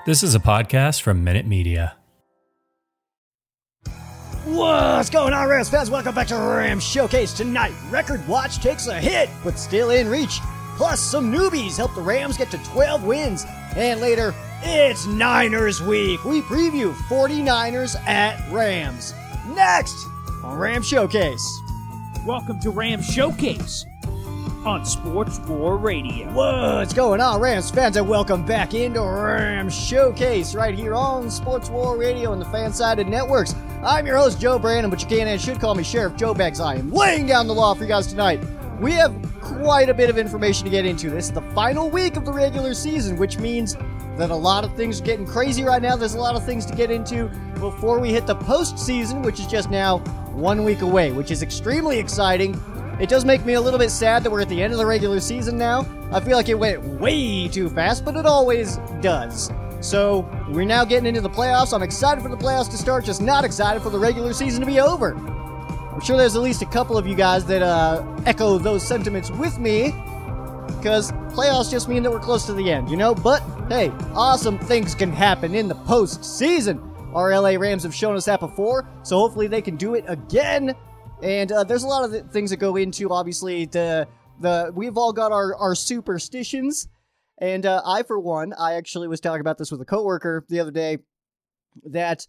This is a podcast from Minute Media. What's going on, Rams fans? Welcome back to Rams Showcase. Tonight, Record Watch takes a hit, but still in reach. Plus, some newbies help the Rams get to 12 wins. And later, it's Niners Week. We preview 49ers at Rams. Next on Rams Showcase. Welcome to Rams Showcase on Sports War Radio. What's going on, Rams fans, and welcome back into Rams Showcase right here on Sports War Radio and the Fansided Networks. I'm your host, Joe Brandon, but you can and should call me Sheriff Joe Beggs. I am laying down the law for you guys tonight. We have quite a bit of information to get into. This is the final week of the regular season, which means that a lot of things are getting crazy right now. There's a lot of things to get into before we hit the postseason, which is just now 1 week away, which is extremely exciting. It does make me a little bit sad that we're at the end of the regular season now. I feel like it went way too fast, but it always does. So, we're now getting into the playoffs. I'm excited for the playoffs to start, just not excited for the regular season to be over. I'm sure there's at least a couple of you guys that echo those sentiments with me, because playoffs just mean that we're close to the end, you know? But, hey, awesome things can happen in the postseason. Our LA Rams have shown us that before, so hopefully they can do it again. And there's a lot of things that go into, obviously, we've all got our superstitions. And I, for one, I actually was talking about this with a coworker the other day, that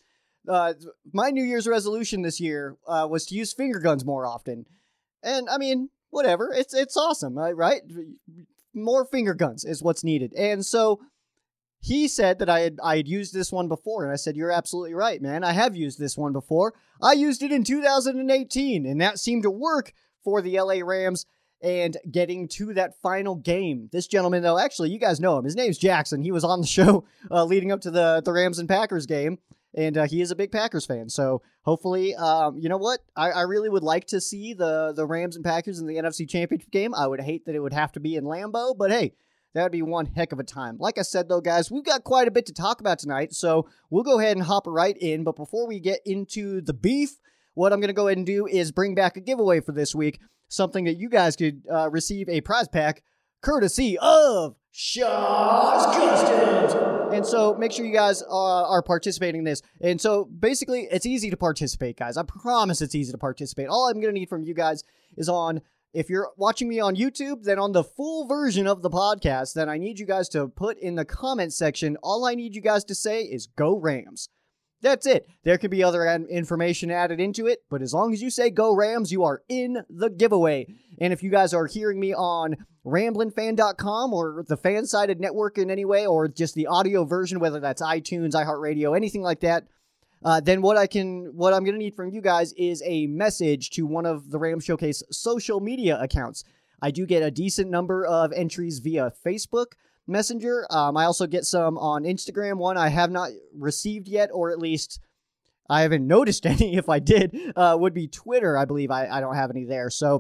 my New Year's resolution this year was to use finger guns more often. And, I mean, whatever. It's awesome, right? More finger guns is what's needed. And so he said that I had used this one before, and I said, you're absolutely right, man. I have used this one before. I used it in 2018, and that seemed to work for the LA Rams and getting to that final game. This gentleman, though, actually, you guys know him. His name's Jackson. He was on the show leading up to the Rams and Packers game, and he is a big Packers fan. So hopefully, you know what? I really would like to see the Rams and Packers in the NFC Championship game. I would hate that it would have to be in Lambeau, but hey, that would be one heck of a time. Like I said, though, guys, we've got quite a bit to talk about tonight, so we'll go ahead and hop right in. But before we get into the beef, what I'm going to go ahead and do is bring back a giveaway for this week, something that you guys could receive a prize pack courtesy of Shaw's Customs. And so make sure you guys are participating in this. And so basically, it's easy to participate, guys. I promise it's easy to participate. All I'm going to need from you guys is if you're watching me on YouTube, then on the full version of the podcast, then I need you guys to put in the comment section, all I need you guys to say is Go Rams. That's it. There could be other information added into it, but as long as you say Go Rams, you are in the giveaway. And if you guys are hearing me on RamblinFan.com or the Fansided Network in any way, or just the audio version, whether that's iTunes, iHeartRadio, anything like that, then what I'm going to need from you guys is a message to one of the Rams Showcase social media accounts. I do get a decent number of entries via Facebook Messenger. I also get some on Instagram. One I have not received yet, or at least I haven't noticed any. If I did, would be Twitter. I believe I don't have any there. So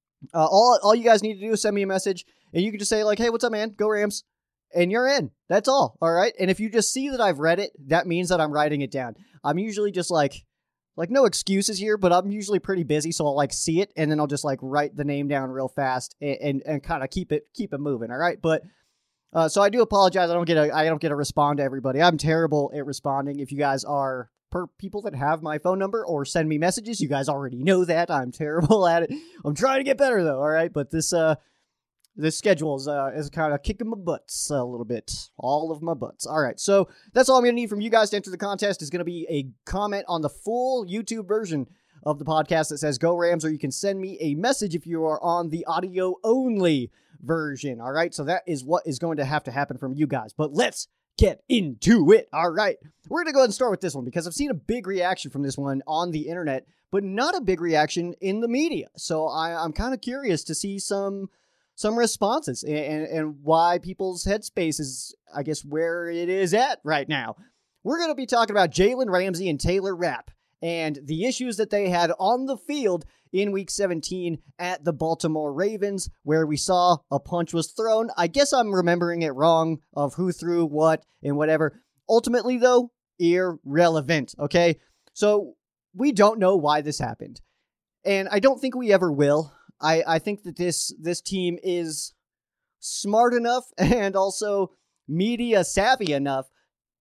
all you guys need to do is send me a message, and you can just say like, hey, what's up, man? Go Rams. And you're in. That's all. All right. And if you just see that I've read it, that means that I'm writing it down. I'm usually just like no excuses here, but I'm usually pretty busy. So I'll see it, and then I'll just write the name down real fast and kind of keep it moving. All right. But so I do apologize. I don't get to respond to everybody. I'm terrible at responding. If you guys are people that have my phone number or send me messages, you guys already know that I'm terrible at it. I'm trying to get better though. All right. But this schedule is kind of kicking my butts a little bit. All of my butts. All right, so that's all I'm going to need from you guys to enter the contest is going to be a comment on the full YouTube version of the podcast that says Go Rams, or you can send me a message if you are on the audio-only version. All right, so that is what is going to have to happen from you guys. But let's get into it. All right, we're going to go ahead and start with this one because I've seen a big reaction from this one on the internet, but not a big reaction in the media. So I'm kind of curious to see some responses and why people's headspace is, I guess, where it is at right now. We're going to be talking about Jalen Ramsey and Taylor Rapp and the issues that they had on the field in Week 17 at the Baltimore Ravens, where we saw a punch was thrown. I guess I'm remembering it wrong of who threw what and whatever. Ultimately, though, irrelevant, okay? So we don't know why this happened, and I don't think we ever will. I think that this team is smart enough and also media savvy enough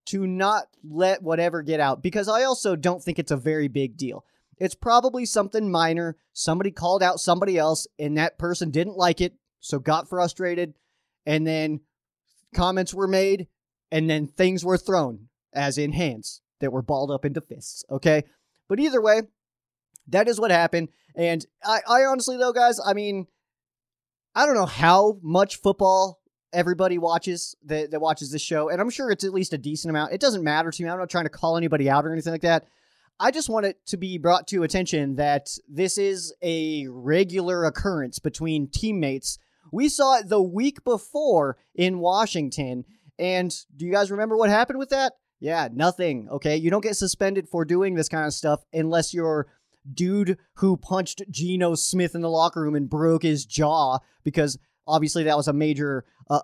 to not let whatever get out, because I also don't think it's a very big deal. It's probably something minor. Somebody called out somebody else and that person didn't like it, so got frustrated, and then comments were made, and then things were thrown, as in hands that were balled up into fists, okay? But either way, that is what happened. And I honestly, though, guys, I mean, I don't know how much football everybody watches that watches this show, and I'm sure it's at least a decent amount. It doesn't matter to me. I'm not trying to call anybody out or anything like that. I just want it to be brought to attention that this is a regular occurrence between teammates. We saw it the week before in Washington, and do you guys remember what happened with that? Yeah, nothing, okay? You don't get suspended for doing this kind of stuff unless you're dude who punched Geno Smith in the locker room and broke his jaw, because obviously that was a major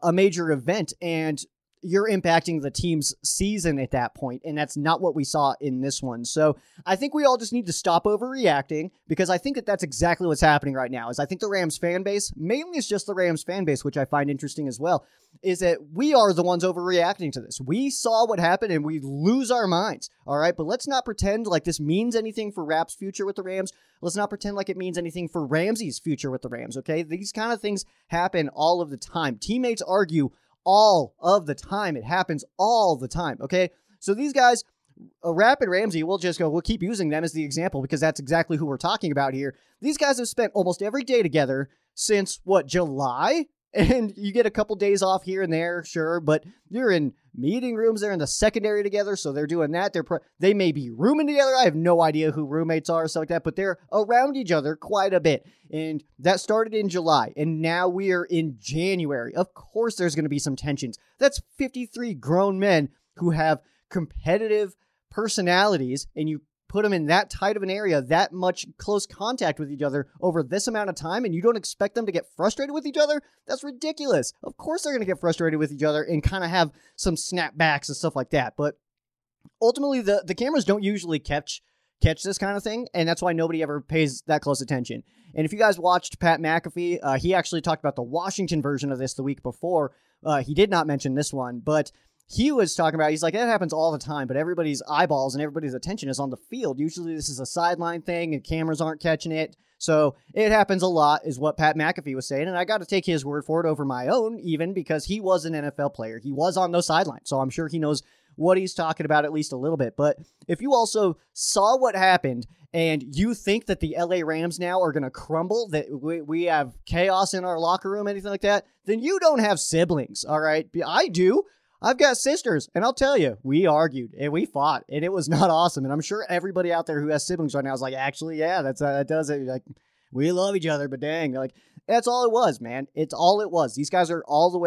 event, and you're impacting the team's season at that point, and that's not what we saw in this one. So I think we all just need to stop overreacting, because I think that that's exactly what's happening right now. Is I think the Rams fan base, mainly it's just the Rams fan base, which I find interesting as well, is that we are the ones overreacting to this. We saw what happened and we lose our minds. All right, but let's not pretend like this means anything for Rapp's future with the Rams. Let's not pretend like it means anything for Ramsey's future with the Rams. Okay, these kind of things happen all of the time. Teammates argue all of the time. It happens all the time, okay? So these guys, Rapp and Ramsey, we'll keep using them as the example because that's exactly who we're talking about here. These guys have spent almost every day together since, July? And you get a couple days off here and there, sure, but you're in meeting rooms. They're in the secondary together, so they're doing that. They may be rooming together. I have no idea who roommates are, stuff like that, but they're around each other quite a bit. And that started in July, and now we are in January. Of course there's going to be some tensions. That's 53 grown men who have competitive personalities, and you put them in that tight of an area, that much close contact with each other over this amount of time, and you don't expect them to get frustrated with each other? That's ridiculous. Of course they're going to get frustrated with each other and kind of have some snapbacks and stuff like that. But ultimately, the cameras don't usually catch this kind of thing, and that's why nobody ever pays that close attention. And if you guys watched Pat McAfee, he actually talked about the Washington version of this the week before. He did not mention this one, but he was talking about, he's like, that happens all the time, but everybody's eyeballs and everybody's attention is on the field. Usually this is a sideline thing and cameras aren't catching it. So it happens a lot, is what Pat McAfee was saying. And I got to take his word for it over my own, even because he was an NFL player. He was on those sidelines. So I'm sure he knows what he's talking about at least a little bit. But if you also saw what happened and you think that the LA Rams now are going to crumble, that we have chaos in our locker room, anything like that, then you don't have siblings. All right. I do. I've got sisters, and I'll tell you, we argued and we fought, and it was not awesome. And I'm sure everybody out there who has siblings right now is like, actually, yeah, that does it. Like, we love each other, but dang, like, that's all it was, man. It's all it was. These guys are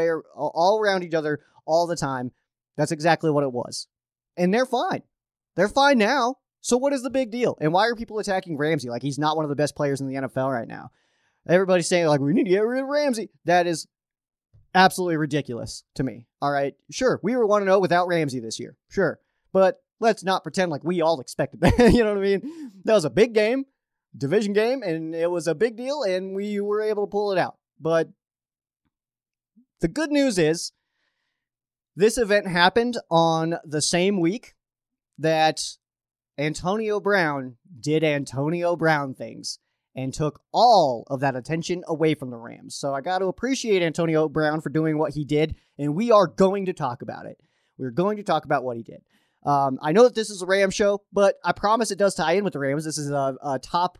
all around each other all the time. That's exactly what it was, and they're fine. They're fine now. So what is the big deal? And why are people attacking Ramsey like he's not one of the best players in the NFL right now? Everybody's saying like we need to get rid of Ramsey. That is absolutely ridiculous to me. All right. Sure. We were 1-0 without Ramsey this year. Sure. But let's not pretend like we all expected that. You know what I mean? That was a big game, division game, and it was a big deal, and we were able to pull it out. But the good news is this event happened on the same week that Antonio Brown did Antonio Brown things and took all of that attention away from the Rams. So I got to appreciate Antonio Brown for doing what he did, and we are going to talk about it. We're going to talk about what he did. I know that this is a Rams show, but I promise it does tie in with the Rams. This is a top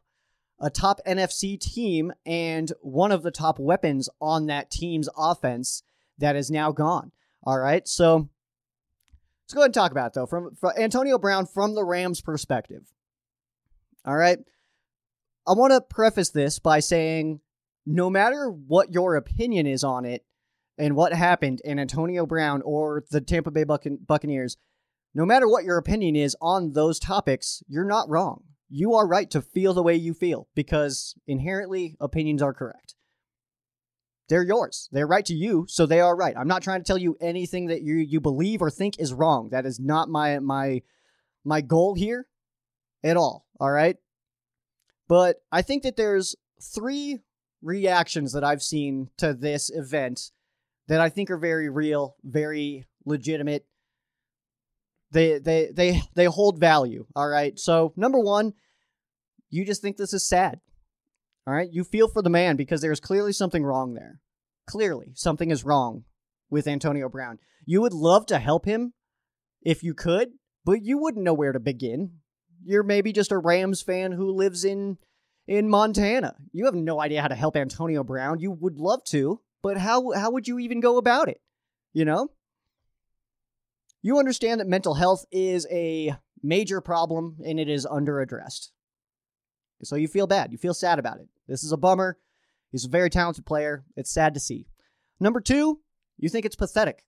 NFC team and one of the top weapons on that team's offense that is now gone. All right, so let's go ahead and talk about it, though, from Antonio Brown from the Rams' perspective. All right. I want to preface this by saying no matter what your opinion is on it and what happened in Antonio Brown or the Tampa Bay Buccaneers, no matter what your opinion is on those topics, you're not wrong. You are right to feel the way you feel because inherently opinions are correct. They're yours. They're right to you, so they are right. I'm not trying to tell you anything that you believe or think is wrong. That is not my goal here at all, all right? But I think that there's 3 reactions that I've seen to this event that I think are very real, very legitimate, They hold value, all right? So, number one, you just think this is sad, all right? You feel for the man because there's clearly something wrong there. Clearly, something is wrong with Antonio Brown. You would love to help him if you could, but you wouldn't know where to begin. You're maybe just a Rams fan who lives in Montana. You have no idea how to help Antonio Brown. You would love to, but how would you even go about it? You know? You understand that mental health is a major problem and it is underaddressed. So you feel bad. You feel sad about it. This is a bummer. He's a very talented player. It's sad to see. Number two, you think it's pathetic.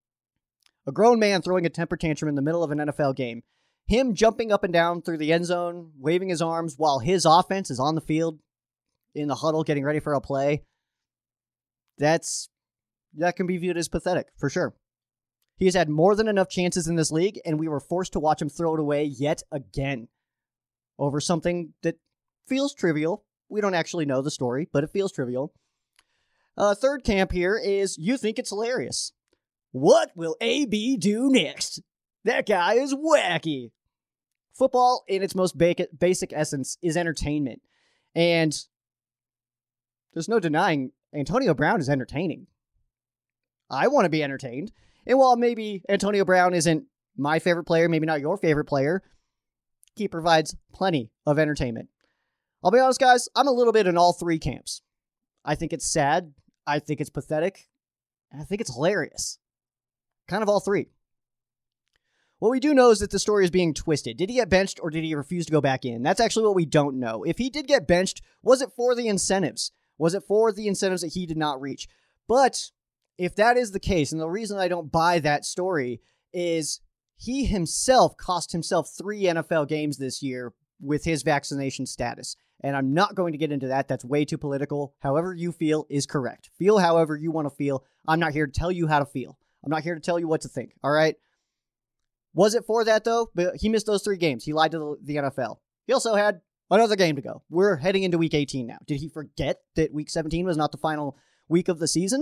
A grown man throwing a temper tantrum in the middle of an NFL game. Him jumping up and down through the end zone, waving his arms while his offense is on the field in the huddle getting ready for a play. That can be viewed as pathetic, for sure. He has had more than enough chances in this league, and we were forced to watch him throw it away yet again over something that feels trivial. We don't actually know the story, but it feels trivial. Third camp here is you think it's hilarious. What will AB do next? That guy is wacky. Football, in its most basic essence, is entertainment. And there's no denying Antonio Brown is entertaining. I want to be entertained. And while maybe Antonio Brown isn't my favorite player, maybe not your favorite player, he provides plenty of entertainment. I'll be honest, guys, I'm a little bit in all three camps. I think it's sad. I think it's pathetic. And I think it's hilarious. Kind of all three. What we do know is that the story is being twisted. Did he get benched or did he refuse to go back in? That's actually what we don't know. If he did get benched, was it for the incentives? Was it for the incentives that he did not reach? But if that is the case, and the reason I don't buy that story is he himself cost himself 3 NFL games this year with his vaccination status. And I'm not going to get into that. That's way too political. However you feel is correct. Feel however you want to feel. I'm not here to tell you how to feel. I'm not here to tell you what to think. All right? Was it for that, though? But he missed those 3 games. He lied to the NFL. He also had another game to go. We're heading into week 18 now. Did he forget that week 17 was not the final week of the season?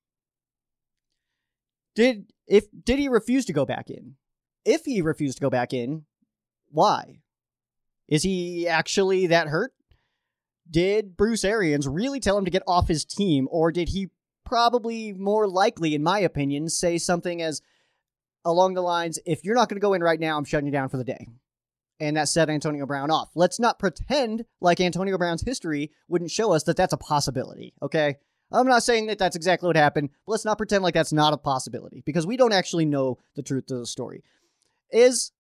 Did he refuse to go back in? If he refused to go back in, why? Is he actually that hurt? Did Bruce Arians really tell him to get off his team, or did he probably more likely, in my opinion, say something as along the lines, if you're not going to go in right now, I'm shutting you down for the day. And that set Antonio Brown off. Let's not pretend like Antonio Brown's history wouldn't show us that that's a possibility, okay? I'm not saying that that's exactly what happened, but let's not pretend like that's not a possibility, because we don't actually know the truth of the story. Is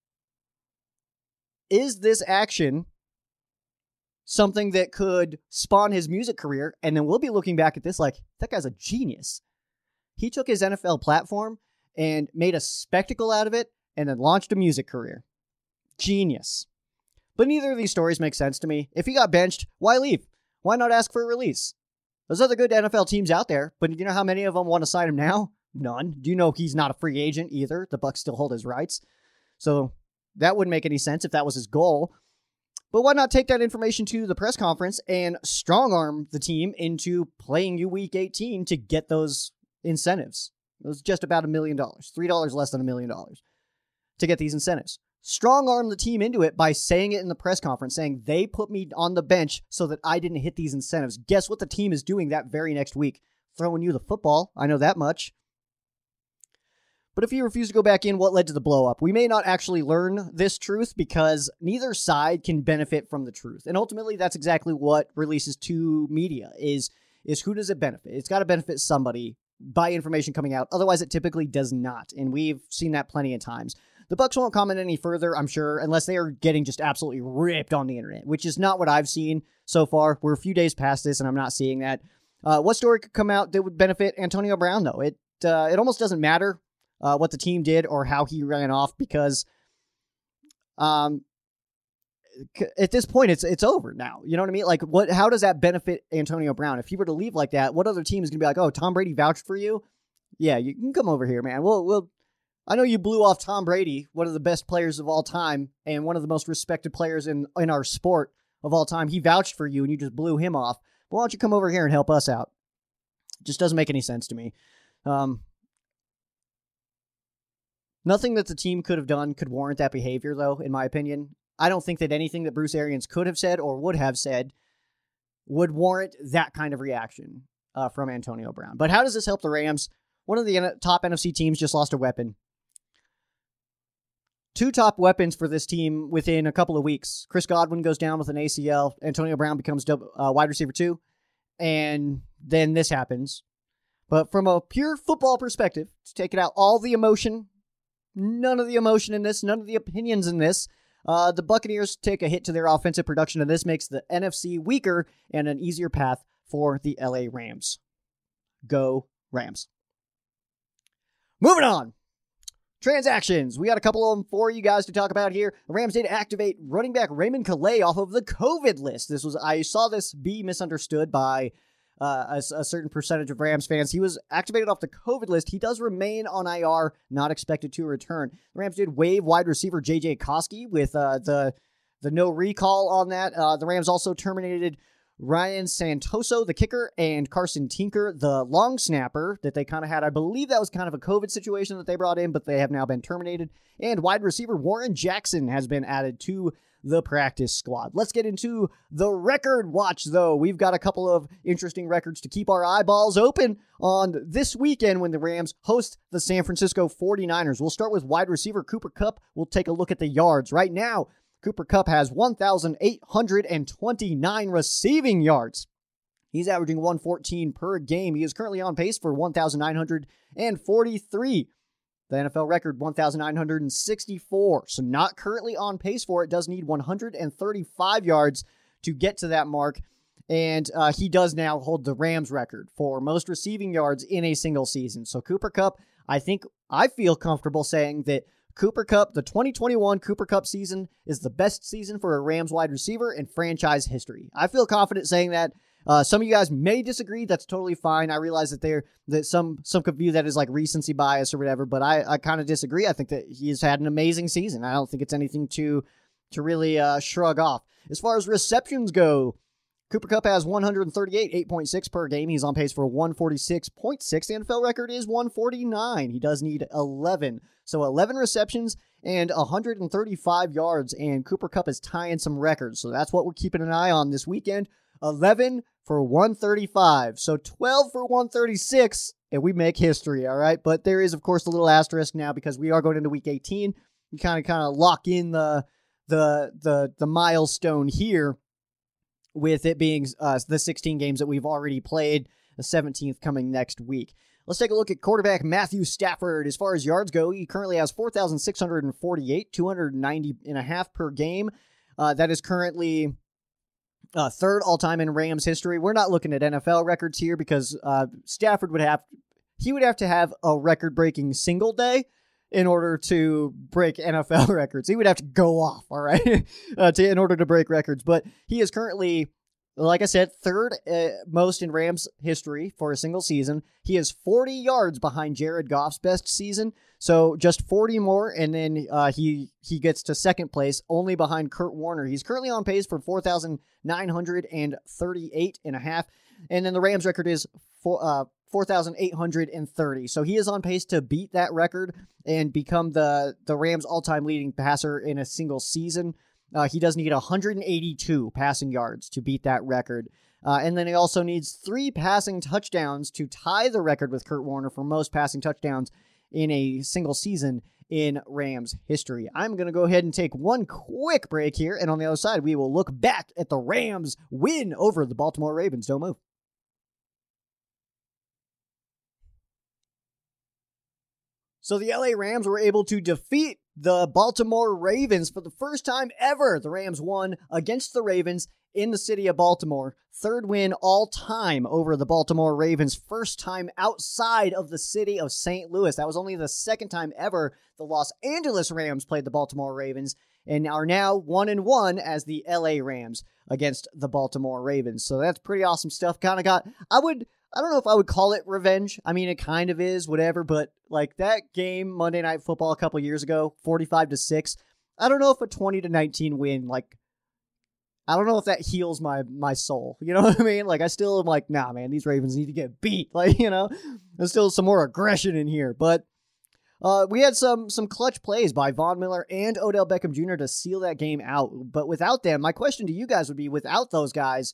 this action something that could spawn his music career? And then we'll be looking back at this like, that guy's a genius. He took his NFL platform and made a spectacle out of it and then launched a music career. Genius. But neither of these stories make sense to me. If he got benched, why leave? Why not ask for a release? There's other good NFL teams out there, but you know how many of them want to sign him now? None. Do you know he's not a free agent either? The Bucs still hold his rights. So that wouldn't make any sense if that was his goal. But why not take that information to the press conference and strong-arm the team into playing you week 18 to get those incentives? It was just about $1 million, $3 less than $1 million to get these incentives. Strong-arm the team into it by saying it in the press conference, saying they put me on the bench so that I didn't hit these incentives. Guess what the team is doing that very next week? Throwing you the football. I know that much. But if he refused to go back in, what led to the blow-up? We may not actually learn this truth because neither side can benefit from the truth. And ultimately, that's exactly what releases to media is who does it benefit? It's got to benefit somebody by information coming out. Otherwise, it typically does not. And we've seen that plenty of times. The Bucs won't comment any further, I'm sure, unless they are getting just absolutely ripped on the internet, which is not what I've seen so far. We're a few days past this, and I'm not seeing that. What story could come out that would benefit Antonio Brown, though? It almost doesn't matter what the team did or how he ran off because at this point, it's over now. You know what I mean? Like, how does that benefit Antonio Brown? If he were to leave like that, what other team is going to be like, oh, Tom Brady vouched for you? Yeah, you can come over here, man. I know you blew off Tom Brady, one of the best players of all time and one of the most respected players in our sport of all time. He vouched for you and you just blew him off. Well, why don't you come over here and help us out? It just doesn't make any sense to me. Nothing that the team could have done could warrant that behavior, though, in my opinion. I don't think that anything that Bruce Arians could have said or would have said would warrant that kind of reaction from Antonio Brown. But how does this help the Rams? One of the top NFC teams just lost a weapon. Two top weapons for this team within a couple of weeks. Chris Godwin goes down with an ACL. Antonio Brown becomes wide receiver 2. And then this happens. But from a pure football perspective, to take it out, all the emotion, none of the emotion in this, none of the opinions in this, the Buccaneers take a hit to their offensive production, and this makes the NFC weaker and an easier path for the LA Rams. Go Rams. Moving on. Transactions. We got a couple of them for you guys to talk about here. The Rams did activate running back Raymond Calais off of the COVID list. I saw this be misunderstood by a certain percentage of Rams fans. He was activated off the COVID list. He does remain on IR, not expected to return. The Rams did waive wide receiver J.J. Koski with the no recall on that. The Rams also terminated Ryan Santoso, the kicker, and Carson Tinker, the long snapper that they kind of had. I believe that was kind of a COVID situation that they brought in, but they have now been terminated. And wide receiver Warren Jackson has been added to the practice squad. Let's get into the record watch, though. We've got a couple of interesting records to keep our eyeballs open on this weekend when the Rams host the San Francisco 49ers. We'll start with wide receiver Cooper Kupp. We'll take a look at the yards. Right now, Cooper Kupp has 1,829 receiving yards. He's averaging 114 per game. He is currently on pace for 1,943. The NFL record, 1,964. So not currently on pace for it. Does need 135 yards to get to that mark. And he does now hold the Rams record for most receiving yards in a single season. So Cooper Kupp, I feel comfortable saying that Cooper Kupp, the 2021 Cooper Kupp season, is the best season for a Rams wide receiver in franchise history. I feel confident saying that. Some of you guys may disagree. That's totally fine. I realize that some could view that as like recency bias or whatever, but I kind of disagree. I think that he's had an amazing season. I don't think it's anything to really shrug off. As far as receptions go, Cooper Kupp has 138, 8.6 per game. He's on pace for 146.6. The NFL record is 149. He does need 11. So 11 receptions and 135 yards, and Cooper Kupp is tying some records. So that's what we're keeping an eye on this weekend. 11 for 135. So 12 for 136, and we make history, all right? But there is, of course, a little asterisk now because we are going into Week 18. You kind of lock in the milestone here, with it being the 16 games that we've already played, the 17th coming next week. Let's take a look at quarterback Matthew Stafford. As far as yards go, he currently has 4,648, 290.5 per game. That is currently third all-time in Rams history. We're not looking at NFL records here because Stafford would have to have a record-breaking single day in order to break NFL records. He would have to go off, all right, in order to break records. But he is currently, like I said, third most in Rams history for a single season. He is 40 yards behind Jared Goff's best season, so just 40 more, and then he gets to second place, only behind Kurt Warner. He's currently on pace for 4,938.5, and then the Rams record is 4,830. So he is on pace to beat that record and become the Rams' all-time leading passer in a single season. He does need 182 passing yards to beat that record. And then he also needs 3 passing touchdowns to tie the record with Kurt Warner for most passing touchdowns in a single season in Rams history. I'm going to go ahead and take one quick break here, and on the other side, we will look back at the Rams' win over the Baltimore Ravens. Don't move. So the LA Rams were able to defeat the Baltimore Ravens for the first time ever. The Rams won against the Ravens in the city of Baltimore. Third win all time over the Baltimore Ravens. First time outside of the city of St. Louis. That was only the second time ever the Los Angeles Rams played the Baltimore Ravens and are now 1-1 as the LA Rams against the Baltimore Ravens. So that's pretty awesome stuff. I don't know if I would call it revenge. I mean, it kind of is, whatever, but like that game, Monday Night Football a couple years ago, 45-6, I don't know if a 20-19 win, like, I don't know if that heals my soul. You know what I mean? Like, I still am like, nah, man, these Ravens need to get beat. Like, you know, there's still some more aggression in here. But We had some clutch plays by Von Miller and Odell Beckham Jr. to seal that game out. But without them, my question to you guys would be, without those guys,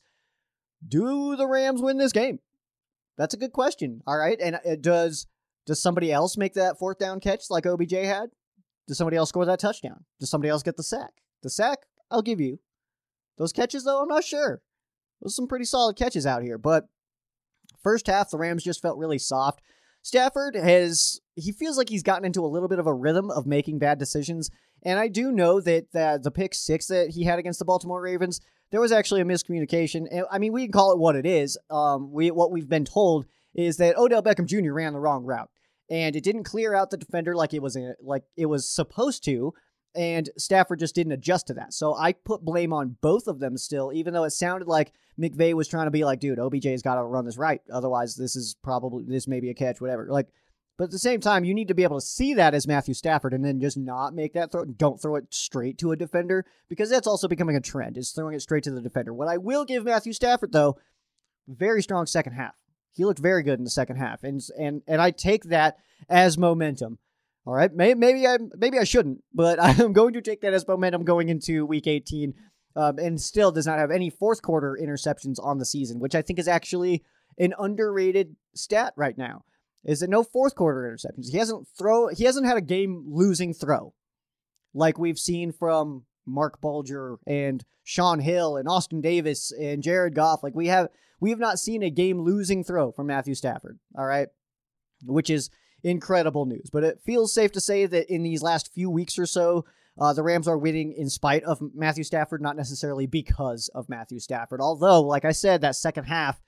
do the Rams win this game? That's a good question. All right. And does somebody else make that fourth down catch like OBJ had? Does somebody else score that touchdown? Does somebody else get the sack? The sack, I'll give you. Those catches, though, I'm not sure. Those are some pretty solid catches out here. But first half, the Rams just felt really soft. Stafford he feels like he's gotten into a little bit of a rhythm of making bad decisions. And I do know that the pick 6 that he had against the Baltimore Ravens, there was actually a miscommunication. I mean, we can call it what it is. What we've been told is that Odell Beckham Jr. ran the wrong route. And it didn't clear out the defender like it was supposed to, and Stafford just didn't adjust to that. So I put blame on both of them still, even though it sounded like McVay was trying to be like, dude, OBJ's got to run this right. Otherwise, this may be a catch, whatever. But at the same time, you need to be able to see that as Matthew Stafford and then just not make that throw. Don't throw it straight to a defender, because that's also becoming a trend, is throwing it straight to the defender. What I will give Matthew Stafford, though, very strong second half. He looked very good in the second half, and I take that as momentum. All right, maybe I shouldn't, but I'm going to take that as momentum going into Week 18, and still does not have any fourth quarter interceptions on the season, which I think is actually an underrated stat right now. Is that no fourth quarter interceptions? He hasn't had a game losing throw like we've seen from Mark Bulger and Sean Hill and Austin Davis and Jared Goff. Like we have not seen a game-losing throw from Matthew Stafford, all right? Which is incredible news. But it feels safe to say that in these last few weeks or so, the Rams are winning in spite of Matthew Stafford, not necessarily because of Matthew Stafford. Although, like I said, that second half,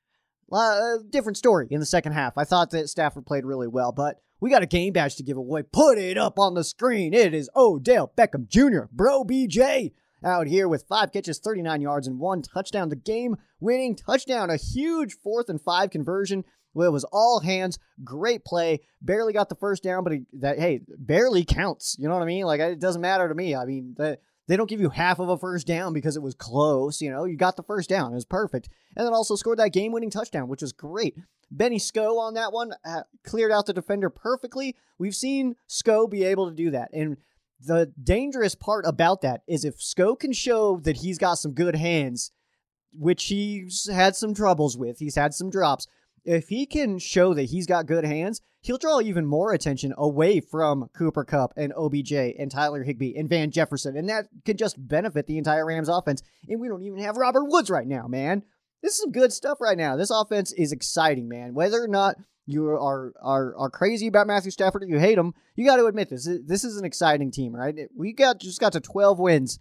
different story in the second half. I thought that Stafford played really well, but we got a game badge to give away. Put it up on the screen. It is Odell Beckham Jr., Bro BJ, out here with 5 catches, 39 yards, and 1 touchdown. The game-winning touchdown, a huge 4th and 5 conversion. Well, it was all hands. Great play. Barely got the first down, but barely counts. You know what I mean? Like, it doesn't matter to me. I mean, they don't give you half of a first down because it was close. You know, you got the first down. It was perfect. And then also scored that game-winning touchdown, which was great. Benny Sko on that one cleared out the defender perfectly. We've seen Sko be able to do that. And the dangerous part about that is if Sko can show that he's got some good hands, which he's had some troubles with, he's had some drops. If he can show that he's got good hands, he'll draw even more attention away from Cooper Kupp and OBJ and Tyler Higbee and Van Jefferson. And that could just benefit the entire Rams offense. And we don't even have Robert Woods right now, man. This is some good stuff right now. This offense is exciting, man. Whether or not you are crazy about Matthew Stafford or you hate him, you got to admit this. This is an exciting team, right? We just got to 12 wins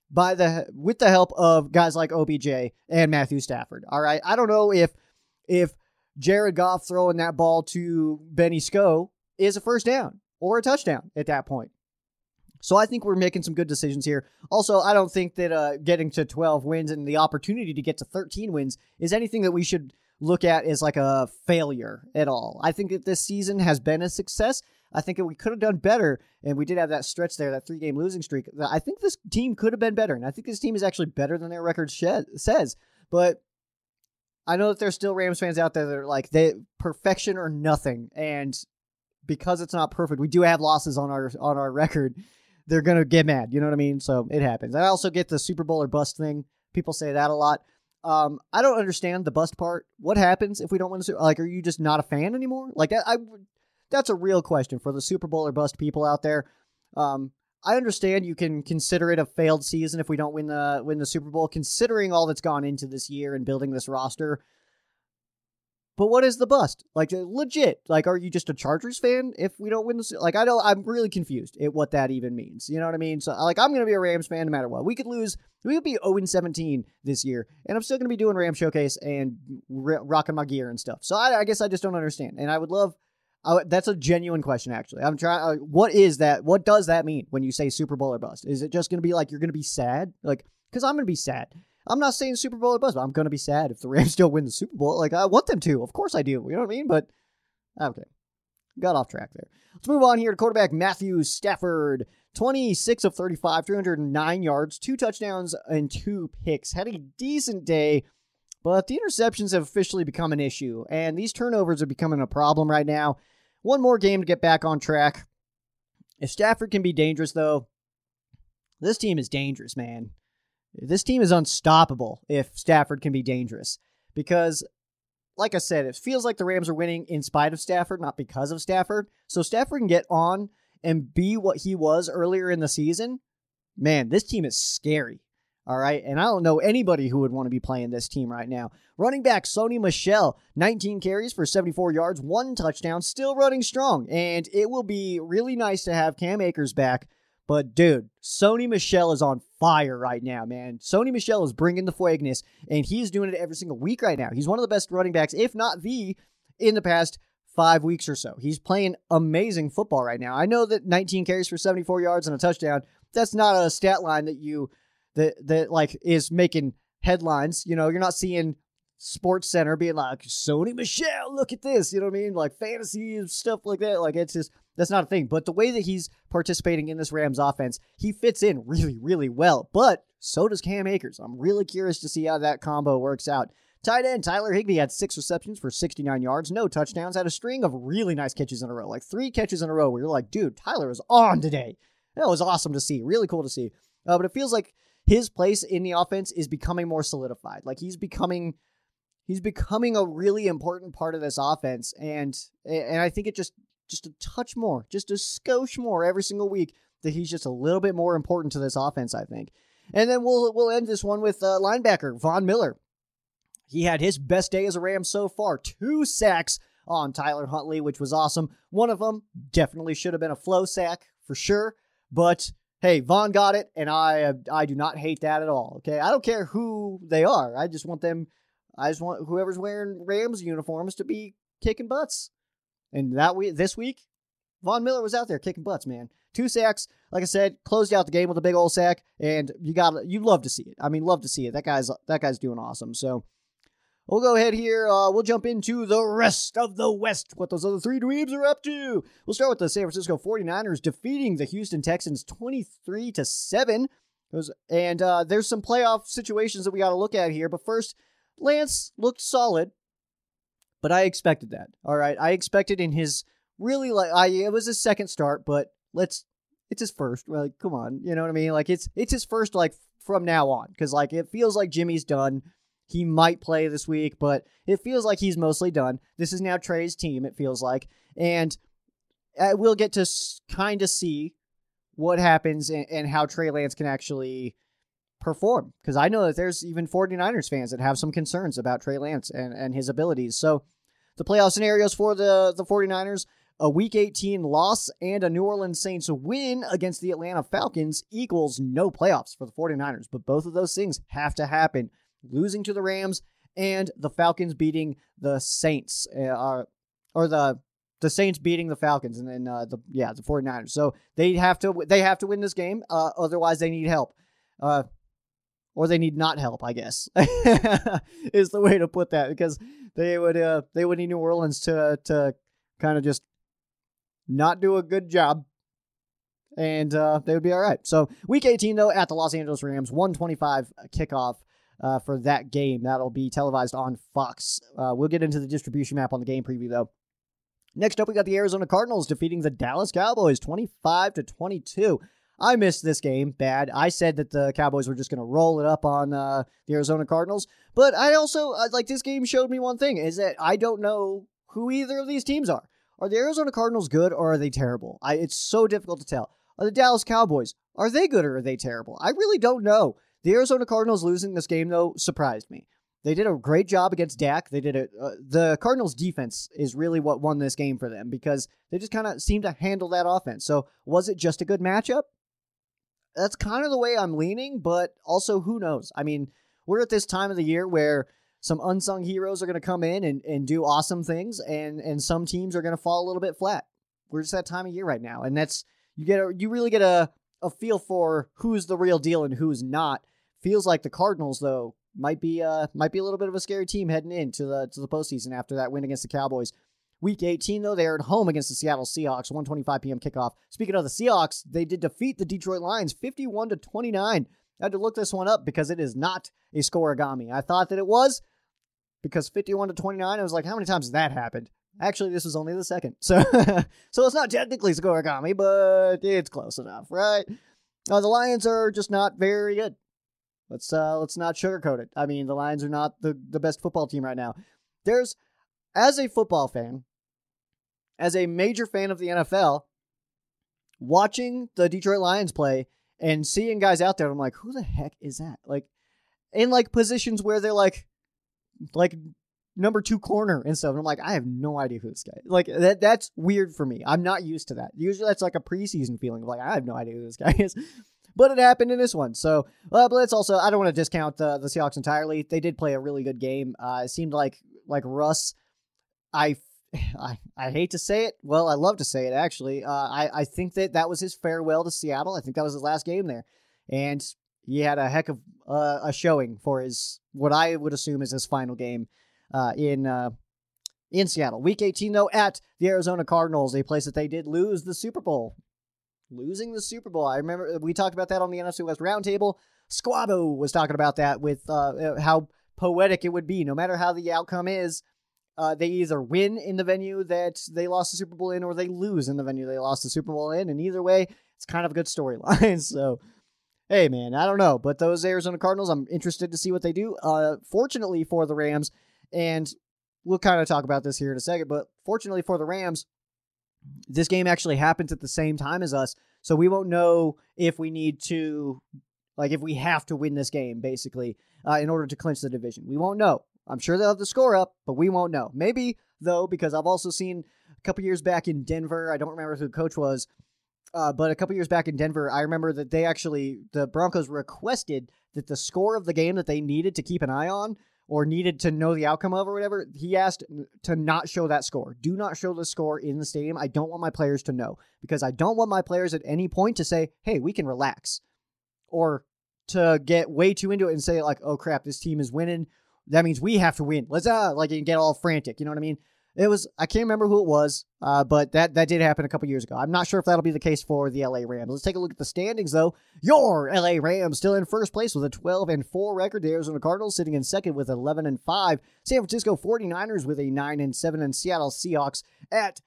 with the help of guys like OBJ and Matthew Stafford. All right. I don't know if Jared Goff throwing that ball to Benny Sko is a first down or a touchdown at that point. So I think we're making some good decisions here. Also, I don't think that getting to 12 wins and the opportunity to get to 13 wins is anything that we should look at as like a failure at all. I think that this season has been a success. I think that we could have done better, and we did have that stretch there, that 3-game losing streak. I think this team could have been better, and I think this team is actually better than their record says. But I know that there's still Rams fans out there that are like, perfection or nothing, and because it's not perfect, we do have losses on our record. They're gonna get mad, you know what I mean? So it happens. I also get the Super Bowl or bust thing. People say that a lot. I don't understand the bust part. What happens if we don't win the Super Bowl? Like, are you just not a fan anymore? Like that, that's a real question for the Super Bowl or bust people out there. I understand you can consider it a failed season if we don't win the Super Bowl, considering all that's gone into this year and building this roster. But what is the bust? Like, legit, like, are you just a Chargers fan if we don't win the, like, I'm really confused at what that even means. You know what I mean? So, like, I'm going to be a Rams fan no matter what. We could be 0-17 this year, and I'm still going to be doing Ram Showcase and rocking my gear and stuff. So I guess I just don't understand. And I would love, that's a genuine question, actually. I'm trying, what is that? What does that mean when you say Super Bowl or bust? Is it just going to be like, you're going to be sad? Like, because I'm going to be sad. I'm not saying Super Bowl or bust, but I'm going to be sad if the Rams don't win the Super Bowl. Like, I want them to. Of course I do. You know what I mean? But, okay. Got off track there. Let's move on here to quarterback Matthew Stafford. 26 of 35, 309 yards, 2 touchdowns, and 2 picks. Had a decent day, but the interceptions have officially become an issue, and these turnovers are becoming a problem right now. One more game to get back on track. If Stafford can be dangerous, though, this team is dangerous, man. This team is unstoppable if Stafford can be dangerous. Because, like I said, it feels like the Rams are winning in spite of Stafford, not because of Stafford. So Stafford can get on and be what he was earlier in the season. Man, this team is scary. All right, and I don't know anybody who would want to be playing this team right now. Running back Sony Michel, 19 carries for 74 yards, 1 touchdown, still running strong. And it will be really nice to have Cam Akers back. But, dude, Sony Michel is on fire right now, man. Sony Michel is bringing the fuegness, and he's doing it every single week right now. He's one of the best running backs, if not in the past 5 weeks or so. He's playing amazing football right now. I know that 19 carries for 74 yards and a touchdown, that's not a stat line that like is making headlines. You know, you're not seeing Sports Center being like, Sony Michel, look at this. You know what I mean? Like fantasy and stuff like that. Like it's just, that's not a thing. But the way that he's participating in this Rams offense, he fits in really, really well. But so does Cam Akers. I'm really curious to see how that combo works out. Tight end Tyler Higbee had 6 receptions for 69 yards, no touchdowns, had a string of really nice catches in a row, like 3 catches in a row where you're like, dude, Tyler is on today. That was awesome to see. Really cool to see. But it feels like his place in the offense is becoming more solidified. Like he's becoming a really important part of this offense. And I think it just a touch more, just a skosh more every single week that he's just a little bit more important to this offense, I think. And then we'll end this one with linebacker Von Miller. He had his best day as a Ram so far. 2 sacks on Tyler Huntley, which was awesome. One of them definitely should have been a flow sack for sure. But hey, Vaughn got it, and I do not hate that at all. Okay, I don't care who they are. I just want whoever's wearing Rams uniforms to be kicking butts. And this week, Von Miller was out there kicking butts, man. 2 sacks, like I said, closed out the game with a big old sack, and you love to see it. I mean, love to see it. That guy's doing awesome. So we'll go ahead here. We'll jump into the rest of the West, what those other 3 dweebs are up to. We'll start with the San Francisco 49ers defeating the Houston Texans 23-7. And there's some playoff situations that we got to look at here. But first, Lance looked solid, but I expected that. All right, I expected in his it was his second start, but it's his first. Like, come on, you know what I mean? Like it's his first, like from now on, because like it feels like Jimmy's done. He might play this week, but it feels like he's mostly done. This is now Trey's team, it feels like. And we'll get to kind of see what happens and how Trey Lance can actually perform. Because I know that there's even 49ers fans that have some concerns about Trey Lance and his abilities. So the playoff scenarios for the 49ers, a Week 18 loss and a New Orleans Saints win against the Atlanta Falcons equals no playoffs for the 49ers. But both of those things have to happen. Losing to the Rams and the Falcons beating the Saints, or the Saints beating the Falcons, and then the 49ers. So they have to win this game. Otherwise, they need help, or they need not help, I guess, is the way to put that, because they would need New Orleans to kind of just not do a good job, and they would be all right. So Week 18 though at the Los Angeles Rams, 1:25 kickoff. For that game. That'll be televised on Fox. We'll get into the distribution map on the game preview, though. Next up, we got the Arizona Cardinals defeating the Dallas Cowboys 25-22. I missed this game bad. I said that the Cowboys were just going to roll it up on the Arizona Cardinals. But I also, this game showed me one thing, is that I don't know who either of these teams are. Are the Arizona Cardinals good or are they terrible? It's so difficult to tell. Are the Dallas Cowboys, are they good or are they terrible? I really don't know. The Arizona Cardinals losing this game, though, surprised me. They did a great job against Dak. They did it. The Cardinals' defense is really what won this game for them because they just kind of seemed to handle that offense. So was it just a good matchup? That's kind of the way I'm leaning, but also who knows? I mean, we're at this time of the year where some unsung heroes are going to come in and do awesome things, and some teams are going to fall a little bit flat. We're just that time of year right now, and that's you really get a feel for who's the real deal and who's not. Feels like the Cardinals, though, might be a little bit of a scary team heading into the postseason after that win against the Cowboys. Week 18, though, they are at home against the Seattle Seahawks, 1:25 p.m. kickoff. Speaking of the Seahawks, they did defeat the Detroit Lions 51-29. I had to look this one up because it is not a scoregami. I thought that it was because 51-29, I was like, how many times has that happened? Actually, this was only the second. So it's not technically scoregami, but it's close enough, right? The Lions are just not very good. Let's not sugarcoat it. I mean, the Lions are not the best football team right now. As a football fan, as a major fan of the NFL, watching the Detroit Lions play and seeing guys out there, I'm like, who the heck is that? Like, in like positions where they're like number 2 corner and stuff. And I'm like, I have no idea who this guy is. Like, that's weird for me. I'm not used to that. Usually that's like a preseason feeling of like, I have no idea who this guy is. But it happened in this one. So, but it's also, I don't want to discount the Seahawks entirely. They did play a really good game. It seemed like Russ, I hate to say it. Well, I love to say it, actually. I think that was his farewell to Seattle. I think that was his last game there. And he had a heck of a showing for what I would assume is his final game in Seattle. Week 18, though, at the Arizona Cardinals, a place that they did lose the Super Bowl. Losing the Super Bowl. I remember we talked about that on the NFC West Roundtable. Squabo was talking about that with how poetic it would be. No matter how the outcome is, they either win in the venue that they lost the Super Bowl in, or they lose in the venue they lost the Super Bowl in. And either way, it's kind of a good storyline. So, hey, man, I don't know. But those Arizona Cardinals, I'm interested to see what they do. Fortunately for the Rams, and we'll kind of talk about this here in a second, but fortunately for the Rams, this game actually happens at the same time as us, so we won't know if we need to, like, if we have to win this game, basically, in order to clinch the division. We won't know. I'm sure they'll have the score up, but we won't know. Maybe, though, because I've also seen a couple years back in Denver, I don't remember who the coach was, but a couple years back in Denver, I remember that the Broncos requested that the score of the game that they needed to keep an eye on, or needed to know the outcome of or whatever, he asked to not show that score. Do not show the score in the stadium. I don't want my players to know, because I don't want my players at any point to say, hey, we can relax, or to get way too into it and say, like, oh crap, this team is winning. That means we have to win. Let's and get all frantic. You know what I mean? I can't remember who it was, but that did happen a couple years ago. I'm not sure if that'll be the case for the LA Rams. Let's take a look at the standings, though. Your LA Rams still in first place with a 12-4 record. The Arizona Cardinals sitting in second with 11-5. San Francisco 49ers with a 9-7, and Seattle Seahawks at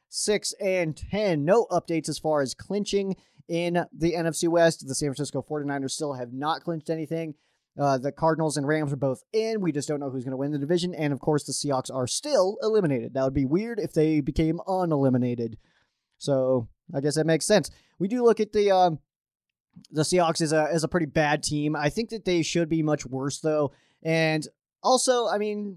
6-10. No updates as far as clinching in the NFC West. The San Francisco 49ers still have not clinched anything. The Cardinals and Rams are both in. We just don't know who's going to win the division. And, of course, the Seahawks are still eliminated. That would be weird if they became uneliminated. So I guess that makes sense. We do look at the Seahawks as a pretty bad team. I think that they should be much worse, though. And also, I mean,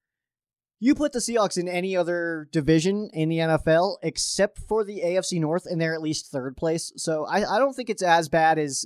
you put the Seahawks in any other division in the NFL except for the AFC North, and they're at least third place. So I don't think it's as bad as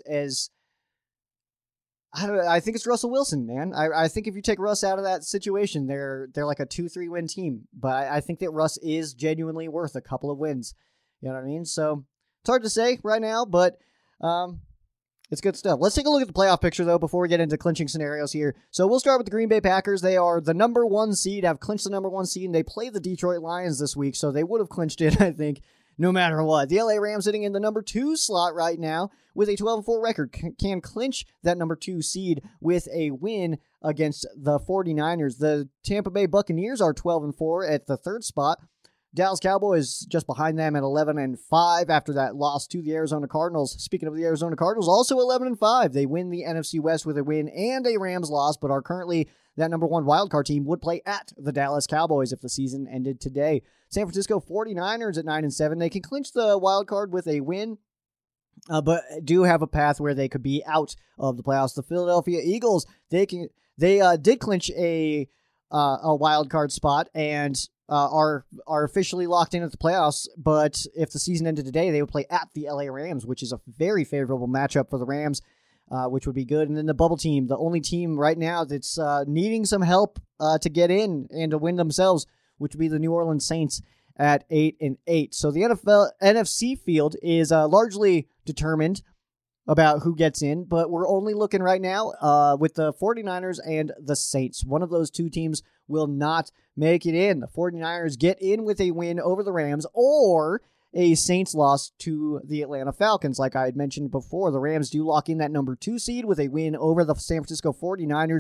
I think it's Russell Wilson, man. I think if you take Russ out of that situation, they're like a 2-3 win team. But I think that Russ is genuinely worth a couple of wins. You know what I mean? So it's hard to say right now, but it's good stuff. Let's take a look at the playoff picture, though, before we get into clinching scenarios here. So we'll start with the Green Bay Packers. They are the number 1 seed, have clinched the number 1 seed, and they play the Detroit Lions this week, so they would have clinched it, I think, no matter what. The LA Rams sitting in the number 2 slot right now with a 12-4 record can clinch that number 2 seed with a win against the 49ers. The Tampa Bay Buccaneers are 12-4 at the 3rd spot. Dallas Cowboys just behind them at 11-5 after that loss to the Arizona Cardinals. Speaking of the Arizona Cardinals, also 11-5. They win the NFC West with a win and a Rams loss, but are currently that number 1 wildcard team, would play at the Dallas Cowboys if the season ended today. San Francisco 49ers at 9-7. They can clinch the wildcard with a win, but do have a path where they could be out of the playoffs. The Philadelphia Eagles, they did clinch a wild card spot and are officially locked in at the playoffs. But if the season ended today, they would play at the LA Rams, which is a very favorable matchup for the Rams, which would be good. And then the bubble team, the only team right now that's needing some help to get in and to win themselves, which would be the New Orleans Saints at 8-8. So the NFC field is largely determined about who gets in, but we're only looking right now with the 49ers and the Saints. One of those two teams will not make it in. The 49ers get in with a win over the Rams, or a Saints loss to the Atlanta Falcons. Like I had mentioned before, the Rams do lock in that number 2 seed with a win over the San Francisco 49ers.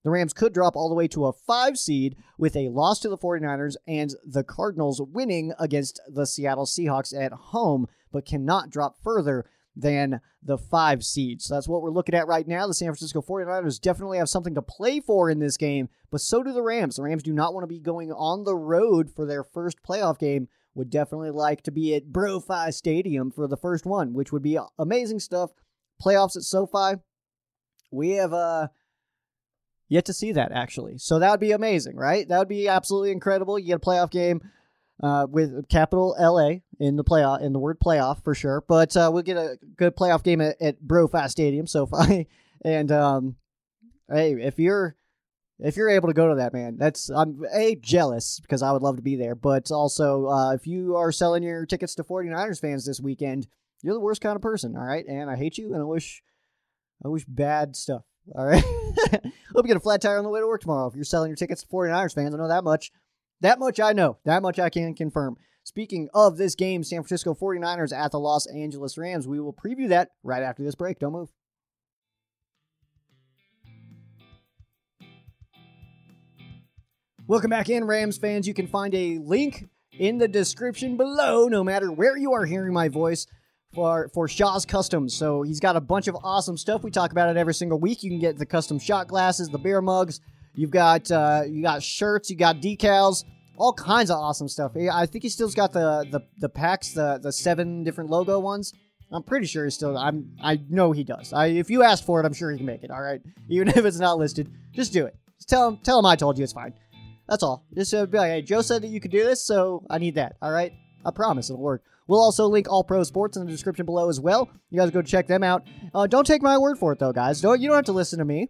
The Rams could drop all the way to a 5 seed with a loss to the 49ers and the Cardinals winning against the Seattle Seahawks at home, but cannot drop further than the 5 seed. So that's what we're looking at right now. The San Francisco 49ers definitely have something to play for in this game, but so do the Rams. The Rams do not want to be going on the road for their first playoff game. Would definitely like to be at BroFi Stadium for the first one, which would be amazing stuff. Playoffs at SoFi. We have yet to see that, actually. So that would be amazing, right? That would be absolutely incredible. You get a playoff game with capital LA in the word playoff for sure. But we'll get a good playoff game at BroFi Stadium, SoFi. And hey, if you're able to go to that, man, I'm jealous because I would love to be there. But also, if you are selling your tickets to 49ers fans this weekend, you're the worst kind of person, all right? And I hate you, and I wish bad stuff. All right. Hope you get a flat tire on the way to work tomorrow if you're selling your tickets to 49ers fans. I know that much. That much I know. That much I can confirm. Speaking of this game, San Francisco 49ers at the Los Angeles Rams, we will preview that right after this break. Don't move. Welcome back in, Rams fans. You can find a link in the description below, no matter where you are hearing my voice, for Shaw's Customs. So he's got a bunch of awesome stuff. We talk about it every single week. You can get the custom shot glasses, the beer mugs. You've got shirts, you got decals, all kinds of awesome stuff. I think he still's got the packs, the 7 different logo ones. I'm pretty sure he still. I know he does. If you ask for it, I'm sure he can make it. All right, even if it's not listed, just do it. Just tell him I told you. It's fine. That's all. Just be like, hey, Joe said that you could do this, so I need that. All right, I promise it'll work. We'll also link All Pro Sports in the description below as well. You guys go check them out. Don't take my word for it, though, guys. You don't have to listen to me.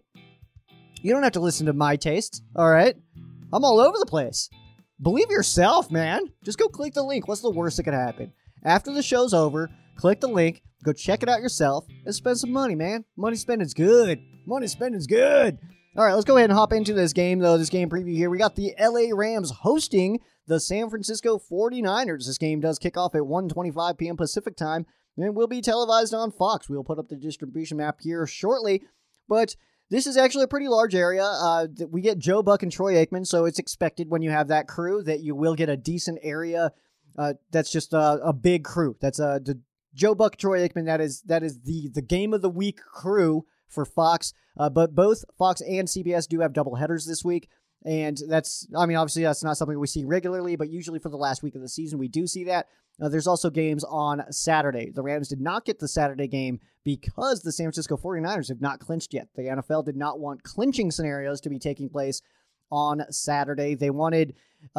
You don't have to listen to my tastes, all right? I'm all over the place. Believe yourself, man. Just go click the link. What's the worst that could happen? After the show's over, click the link, go check it out yourself, and spend some money, man. Money spending's good. Money spending's good. All right, let's go ahead and hop into this game, though. This game preview here. We got the LA Rams hosting the San Francisco 49ers. This game does kick off at 1:25 p.m. Pacific time, and will be televised on Fox. We'll put up the distribution map here shortly, but this is actually a pretty large area. We get Joe Buck and Troy Aikman, so it's expected when you have that crew that you will get a decent area. That's just a big crew. That's the Joe Buck, Troy Aikman. That is the game of the week crew for Fox. But both Fox and CBS do have double headers this week. And obviously that's not something we see regularly, but usually for the last week of the season, we do see that. There's also games on Saturday. The Rams did not get the Saturday game because the San Francisco 49ers have not clinched yet. The NFL did not want clinching scenarios to be taking place on Saturday. They wanted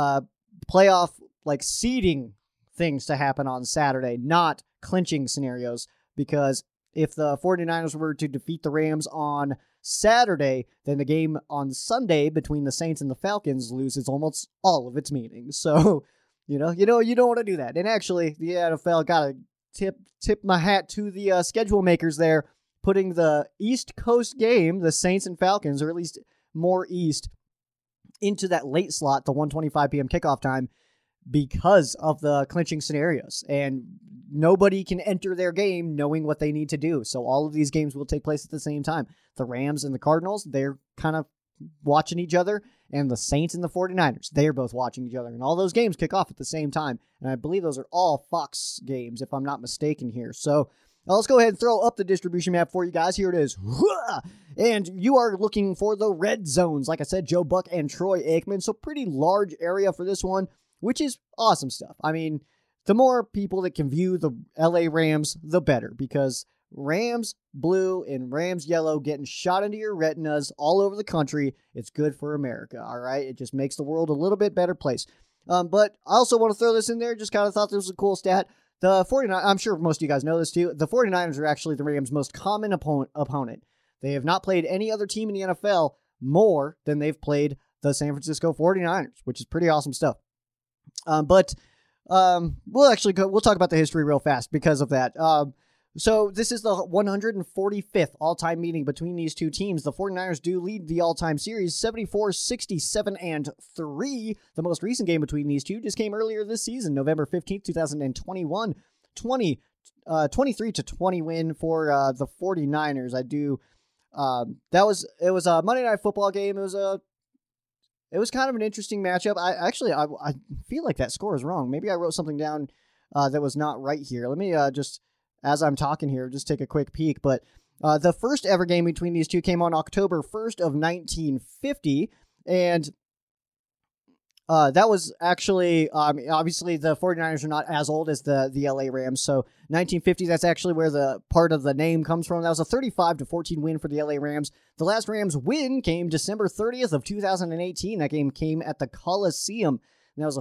playoff seeding things to happen on Saturday, not clinching scenarios, because if the 49ers were to defeat the Rams on Saturday, then the game on Sunday between the Saints and the Falcons loses almost all of its meaning. So, you don't want to do that. And actually, the NFL got to tip my hat to the schedule makers there, putting the East Coast game, the Saints and Falcons, or at least more East, into that late slot, the 1:25 p.m. kickoff time, because of the clinching scenarios. And nobody can enter their game knowing what they need to do. So all of these games will take place at the same time. The Rams and the Cardinals, they're kind of watching each other. And the Saints and the 49ers, they're both watching each other. And all those games kick off at the same time. And I believe those are all Fox games, if I'm not mistaken here. So let's go ahead and throw up the distribution map for you guys. Here it is. And you are looking for the red zones. Like I said, Joe Buck and Troy Aikman. So pretty large area for this one, which is awesome stuff. I mean, the more people that can view the LA Rams, the better, because Rams blue and Rams yellow getting shot into your retinas all over the country, it's good for America, all right? It just makes the world a little bit better place. But I also want to throw this in there, just kind of thought this was a cool stat. The 49ers, I'm sure most of you guys know this too, the 49ers are actually the Rams' most common opponent. They have not played any other team in the NFL more than they've played the San Francisco 49ers, which is pretty awesome stuff. But we'll talk about the history real fast because of that. So this is the 145th all-time meeting between these two teams. The 49ers do lead the all-time series 74-67-3. The most recent game between these two just came earlier this season, November 15th, 2021. 23-20 win for the 49ers. I do it was a Monday Night Football game. It was kind of an interesting matchup. I feel like that score is wrong. Maybe I wrote something down that was not right here. Let me just, as I'm talking here, just take a quick peek. But the first ever game between these two came on October 1st of 1950, and that was actually, obviously the 49ers are not as old as the LA Rams, so 1950, that's actually where the part of the name comes from. That was a 35-14 win for the LA Rams. The last Rams win came December 30th of 2018. That game came at the Coliseum, and that was a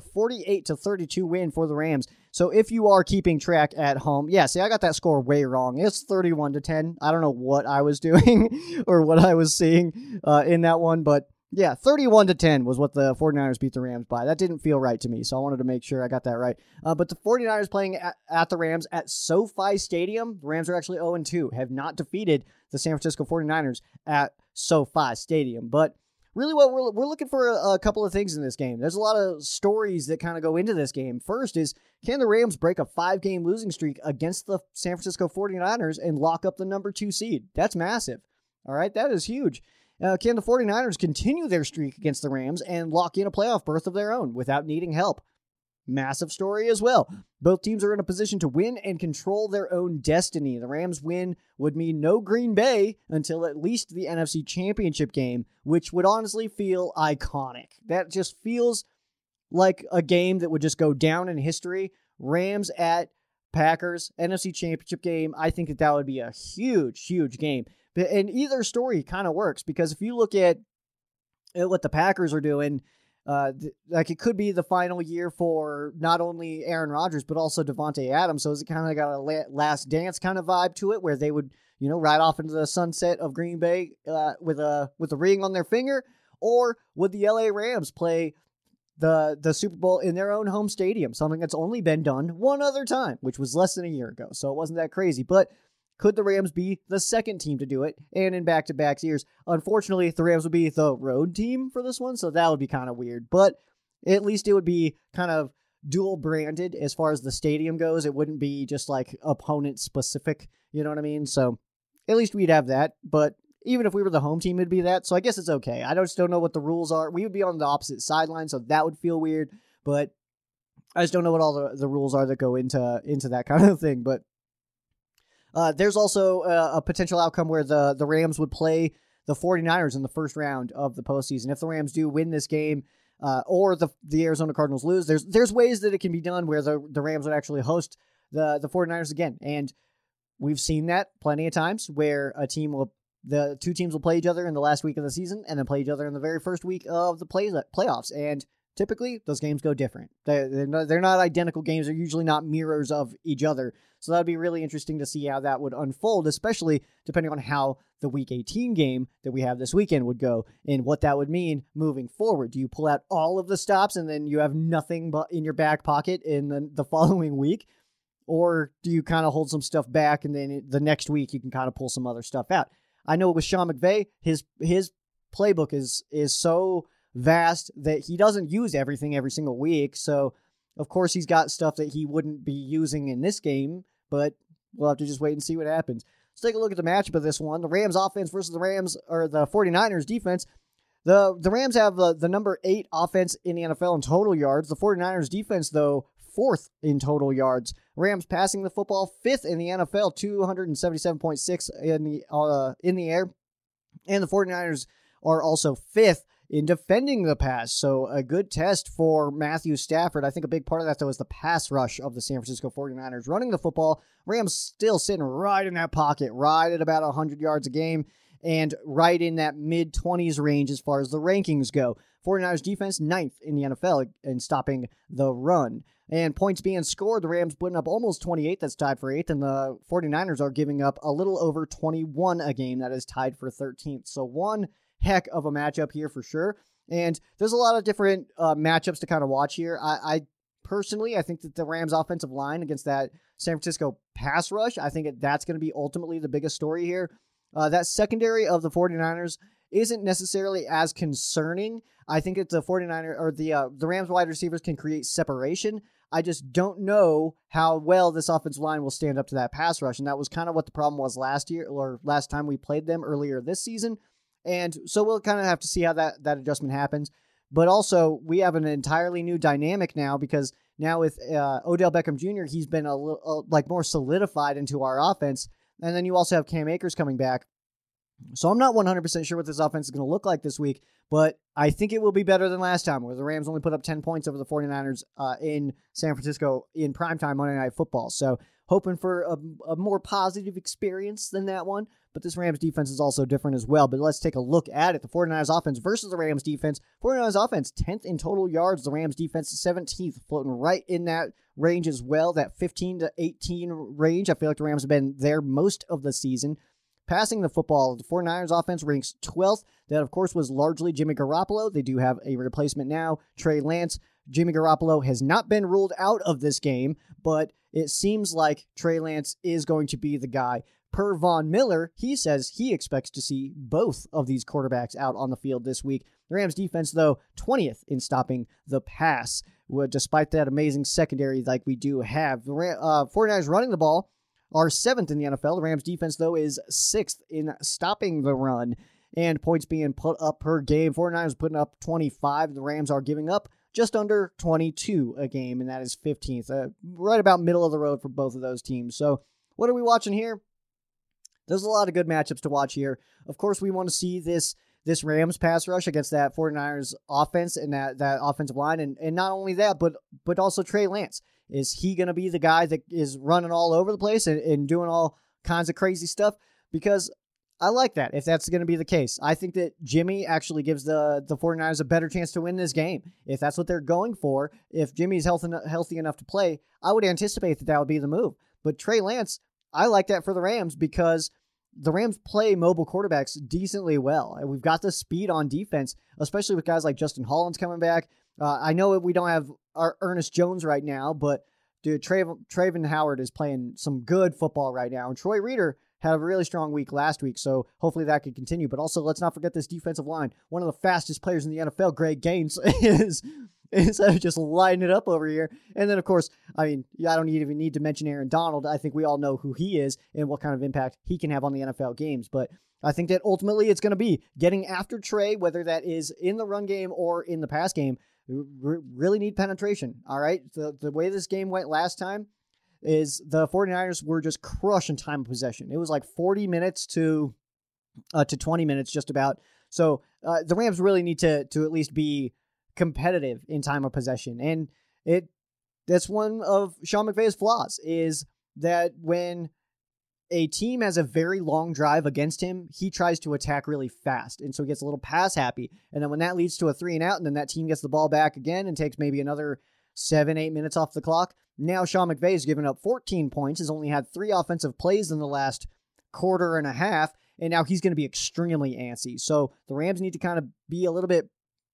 48-32 win for the Rams. So if you are keeping track at home, I got that score way wrong. It's 31-10. I don't know what I was doing or what I was seeing in that one, but yeah, 31-10 was what the 49ers beat the Rams by. That didn't feel right to me, so I wanted to make sure I got that right. But the 49ers playing at the Rams at SoFi Stadium. The Rams are actually 0-2, have not defeated the San Francisco 49ers at SoFi Stadium. But really what we're looking for a couple of things in this game. There's a lot of stories that kind of go into this game. First is, can the Rams break a 5-game losing streak against the San Francisco 49ers and lock up the number 2 seed? That's massive. All right, that is huge. Can the 49ers continue their streak against the Rams and lock in a playoff berth of their own without needing help? Massive story as well. Both teams are in a position to win and control their own destiny. The Rams win would mean no Green Bay until at least the NFC Championship game, which would honestly feel iconic. That just feels like a game that would just go down in history. Rams at Packers, NFC Championship game. I think that would be a huge, huge game. And either story kind of works, because if you look at what the Packers are doing, like it could be the final year for not only Aaron Rodgers, but also Devontae Adams. So it's kind of got a last dance kind of vibe to it, where they would, ride off into the sunset of Green Bay with a ring on their finger. Or would the LA Rams play the Super Bowl in their own home stadium, something that's only been done one other time, which was less than a year ago. So it wasn't that crazy. But could the Rams be the second team to do it, and in back-to-back years? Unfortunately, the Rams would be the road team for this one, so that would be kind of weird. But at least it would be kind of dual-branded as far as the stadium goes. It wouldn't be just like opponent-specific, you know what I mean? So at least we'd have that. But even if we were the home team, it'd be that. So I guess it's okay. I just don't know what the rules are. We would be on the opposite sideline, so that would feel weird. But I just don't know what all the rules are that go into that kind of thing. But there's also a potential outcome where the Rams would play the 49ers in the first round of the postseason. If the Rams do win this game, or the Arizona Cardinals lose, there's ways that it can be done where the Rams would actually host the 49ers again. And we've seen that plenty of times, where the two teams will play each other in the last week of the season and then play each other in the very first week of the playoffs. And typically, those games go different. They're not identical games. They're usually not mirrors of each other. So that'd be really interesting to see how that would unfold, especially depending on how the Week 18 game that we have this weekend would go and what that would mean moving forward. Do you pull out all of the stops and then you have nothing but in your back pocket in the following week? Or do you kind of hold some stuff back and then the next week you can kind of pull some other stuff out? I know with Sean McVay, his playbook is so vast that he doesn't use everything every single week. So, of course, he's got stuff that he wouldn't be using in this game, but we'll have to just wait and see what happens. Let's take a look at the matchup of this one. The Rams offense versus the 49ers defense. The Rams have the number 8 offense in the NFL in total yards. The 49ers defense, though, 4th in total yards. Rams passing the football 5th in the NFL, 277.6 in the air. And the 49ers are also 5th in defending the pass. So a good test for Matthew Stafford. I think a big part of that, though, is the pass rush of the San Francisco 49ers. Running the football, Rams still sitting right in that pocket, right at about 100 yards a game, and right in that mid-20s range as far as the rankings go. 49ers defense, 9th in the NFL in stopping the run. And points being scored, the Rams putting up almost 28, that's tied for 8th, and the 49ers are giving up a little over 21 a game, that is tied for 13th. So one heck of a matchup here for sure. And there's a lot of different matchups to kind of watch here. I personally think that the Rams offensive line against that San Francisco pass rush, I think that's going to be ultimately the biggest story here. That secondary of the 49ers isn't necessarily as concerning. I think that the 49ers or the Rams wide receivers can create separation. I just don't know how well this offensive line will stand up to that pass rush. And that was kind of what the problem was last year or last time we played them earlier this season. And so we'll kind of have to see how that adjustment happens. But also, we have an entirely new dynamic now because now with Odell Beckham Jr., he's been a little more solidified into our offense. And then you also have Cam Akers coming back. So I'm not 100% sure what this offense is going to look like this week, but I think it will be better than last time where the Rams only put up 10 points over the 49ers in San Francisco in primetime Monday Night Football. So hoping for a more positive experience than that one, but this Rams defense is also different as well. But let's take a look at it. The 49ers offense versus the Rams defense. 49ers offense, 10th in total yards. The Rams defense, 17th, floating right in that range as well, that 15 to 18 range. I feel like the Rams have been there most of the season. Passing the football, the 49ers offense ranks 12th. That, of course, was largely Jimmy Garoppolo. They do have a replacement now, Trey Lance. Jimmy Garoppolo has not been ruled out of this game, but it seems like Trey Lance is going to be the guy. Per Von Miller, he says he expects to see both of these quarterbacks out on the field this week. The Rams defense, though, 20th in stopping the pass, despite that amazing secondary like we do have. The 49ers running the ball are 7th in the NFL. The Rams defense, though, is 6th in stopping the run and points being put up per game. 49ers putting up 25. The Rams are giving up just under 22 a game, and that is 15th. Right about middle of the road for both of those teams. So what are we watching here? There's a lot of good matchups to watch here. Of course, we want to see this Rams pass rush against that 49ers offense and that offensive line. And not only that, but also Trey Lance. Is he going to be the guy that is running all over the place and doing all kinds of crazy stuff? Because I like that, if that's going to be the case. I think that Jimmy actually gives the 49ers a better chance to win this game. If that's what they're going for, if Jimmy's healthy enough to play, I would anticipate that would be the move. But Trey Lance, I like that for the Rams because the Rams play mobile quarterbacks decently well. And we've got the speed on defense, especially with guys like Justin Hollins coming back. I know we don't have our Ernest Jones right now, but dude, Traven Howard is playing some good football right now. And Troy Reeder had a really strong week last week, so hopefully that could continue. But also, let's not forget this defensive line. One of the fastest players in the NFL, Greg Gaines, is just lighting it up over here. And then, of course, I mean, I don't even need to mention Aaron Donald. I think we all know who he is and what kind of impact he can have on the NFL games. But I think that ultimately it's going to be getting after Trey, whether that is in the run game or in the pass game. We really need penetration, all right? The way this game went last time is the 49ers were just crushing time of possession. It was like 40 minutes to 20 minutes just about. So the Rams really need to at least be competitive in time of possession. And that's one of Sean McVay's flaws is that when a team has a very long drive against him, he tries to attack really fast. And so he gets a little pass happy. And then when that leads to a 3-and-out, and then that team gets the ball back again and takes maybe another 7-8 minutes off the clock. Now Sean McVay has given up 14 points, has only had 3 offensive plays in the last quarter and a half, and now he's going to be extremely antsy. So the Rams need to kind of be a little bit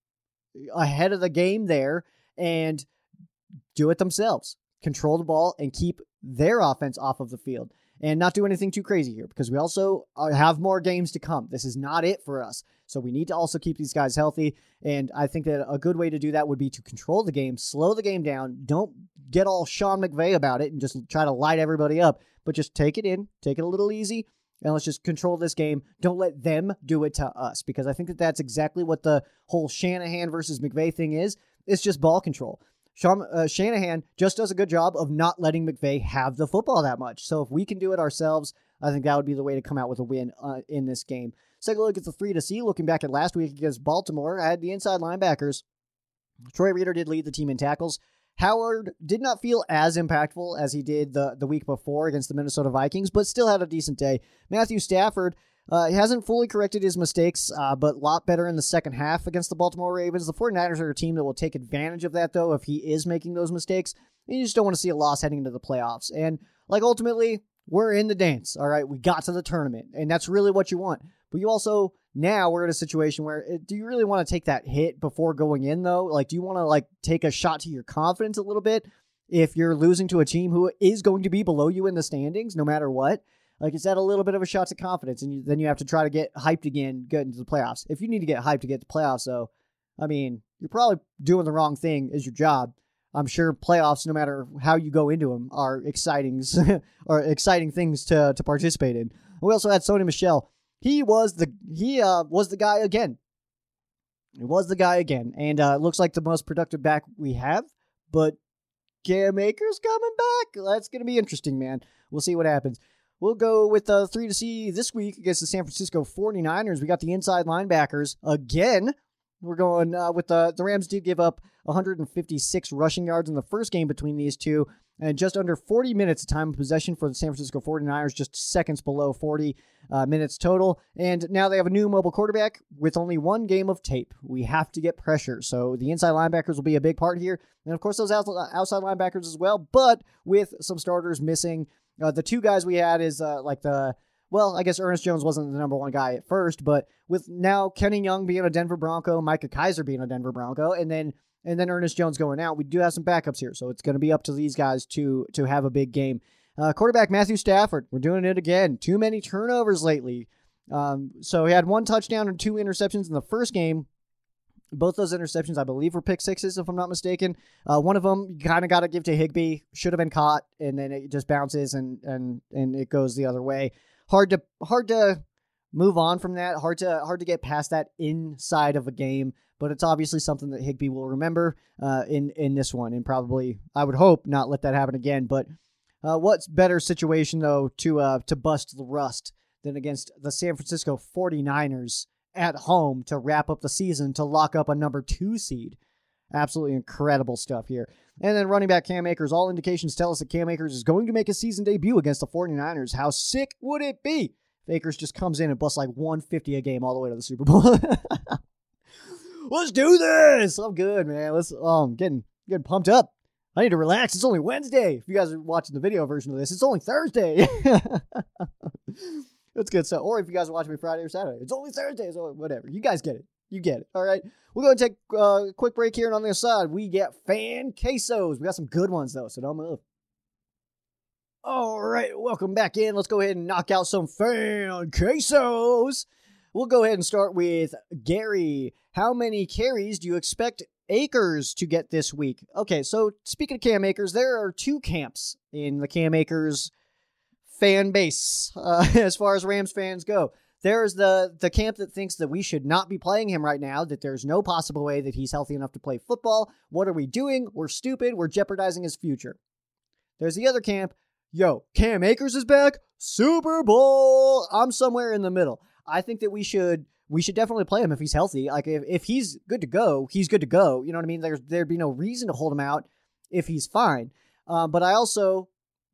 ahead of the game there and do it themselves. Control the ball and keep their offense off of the field. And not do anything too crazy here because we also have more games to come. This is not it for us. So we need to also keep these guys healthy. And I think that a good way to do that would be to control the game, slow the game down. Don't get all Sean McVay about it and just try to light everybody up, but just take it in, take it a little easy, and let's just control this game. Don't let them do it to us because I think that that's exactly what the whole Shanahan versus McVay thing is. It's just ball control. Shanahan just does a good job of not letting McVay have the football that much. So if we can do it ourselves, I think that would be the way to come out with a win in this game. Let's take a look at the 3-C. Looking back at last week against Baltimore, I had the inside linebackers. Troy Reeder did lead the team in tackles. Howard did not feel as impactful as he did the week before against the Minnesota Vikings, but still had a decent day. Matthew Stafford he hasn't fully corrected his mistakes, but a lot better in the second half against the Baltimore Ravens. The 49ers are a team that will take advantage of that, though, if he is making those mistakes. You just don't want to see a loss heading into the playoffs. And, ultimately, we're in the dance, all right? We got to the tournament, and that's really what you want. But you also, now we're in a situation where, do you really want to take that hit before going in, though? Do you want to, take a shot to your confidence a little bit if you're losing to a team who is going to be below you in the standings, no matter what? Is that a little bit of a shot to confidence? And then you have to try to get hyped again, get into the playoffs. If you need to get hyped to get to the playoffs, though, you're probably doing the wrong thing as your job. I'm sure playoffs, no matter how you go into them, are exciting things to participate in. We also had Sony Michel. He was the guy again. It was the guy again, and it looks like the most productive back we have. But Cam Akers coming back. That's going to be interesting, man. We'll see what happens. We'll go with 3 to see this week against the San Francisco 49ers. We got the inside linebackers again. We're going with the Rams did give up 156 rushing yards in the first game between these two, and just under 40 minutes of time of possession for the San Francisco 49ers, just seconds below 40 minutes total. And now they have a new mobile quarterback with only one game of tape. We have to get pressure. So the inside linebackers will be a big part here. And of course, those outside linebackers as well, but with some starters missing. The two guys we had is I guess Ernest Jones wasn't the number one guy at first, but with now Kenny Young being a Denver Bronco, Micah Kiser being a Denver Bronco, and then Ernest Jones going out, we do have some backups here. So it's going to be up to these guys to have a big game. Quarterback Matthew Stafford, we're doing it again. Too many turnovers lately. So he had 1 touchdown and 2 interceptions in the first game. Both those interceptions, I believe, were pick sixes, if I'm not mistaken. One of them, you kind of got to give to Higbee. Should have been caught, and then it just bounces and it goes the other way. Hard to move on from that. Hard to get past that inside of a game. But it's obviously something that Higbee will remember in this one, and probably, I would hope, not let that happen again. But what's better situation though to bust the rust than against the San Francisco 49ers at home to wrap up the season, to lock up a number 2 seed. Absolutely incredible stuff here. And then running back Cam Akers. All indications tell us that Cam Akers is going to make a season debut against the 49ers. How sick would it be if Akers just comes in and busts like 150 a game all the way to the Super Bowl? Let's do this. I'm good, man. I'm getting pumped up. I need to relax. It's only Wednesday. If you guys are watching the video version of this, it's only Thursday. That's good stuff. Or if you guys are watching me Friday or Saturday, it's only Thursday, so whatever. You guys get it. You get it. All right. We're going to take a quick break here, and on the other side, we get fan quesos. We got some good ones, though, so don't move. All right. Welcome back in. Let's go ahead and knock out some fan quesos. We'll go ahead and start with Gary. How many carries do you expect Akers to get this week? Okay, so speaking of Cam Akers, there are 2 camps in the Cam Akers fan base as far as Rams fans go. There's the camp that thinks that we should not be playing him right now, that there's no possible way that he's healthy enough to play football. What are we doing? We're stupid. We're jeopardizing his future. There's the other camp. Yo, Cam Akers is back. Super Bowl. I'm somewhere in the middle. I think that we should definitely play him if he's healthy. Like if he's good to go, he's good to go. You know what I mean? There'd be no reason to hold him out if he's fine. But I also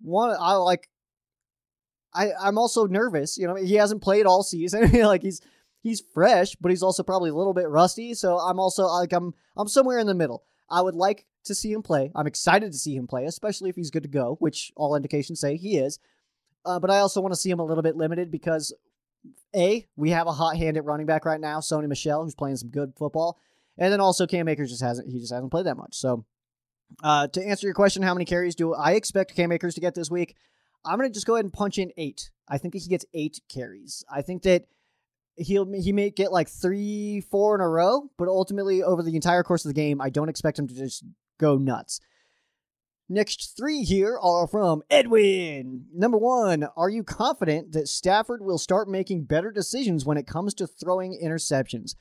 I'm also nervous. You know, he hasn't played all season. Like he's fresh, but he's also probably a little bit rusty. So I'm also I'm somewhere in the middle. I would like to see him play. I'm excited to see him play, especially if he's good to go, which all indications say he is. But I also want to see him a little bit limited because we have a hot hand at running back right now, Sony Michel, who's playing some good football, and then also Cam Akers just hasn't played that much. So to answer your question, how many carries do I expect Cam Akers to get this week? I'm going to just go ahead and punch in 8. I think that he gets 8 carries. I think that he may get like 3-4 in a row, but ultimately over the entire course of the game, I don't expect him to just go nuts. Next 3 here are from Edwin. Number 1, are you confident that Stafford will start making better decisions when it comes to throwing interceptions?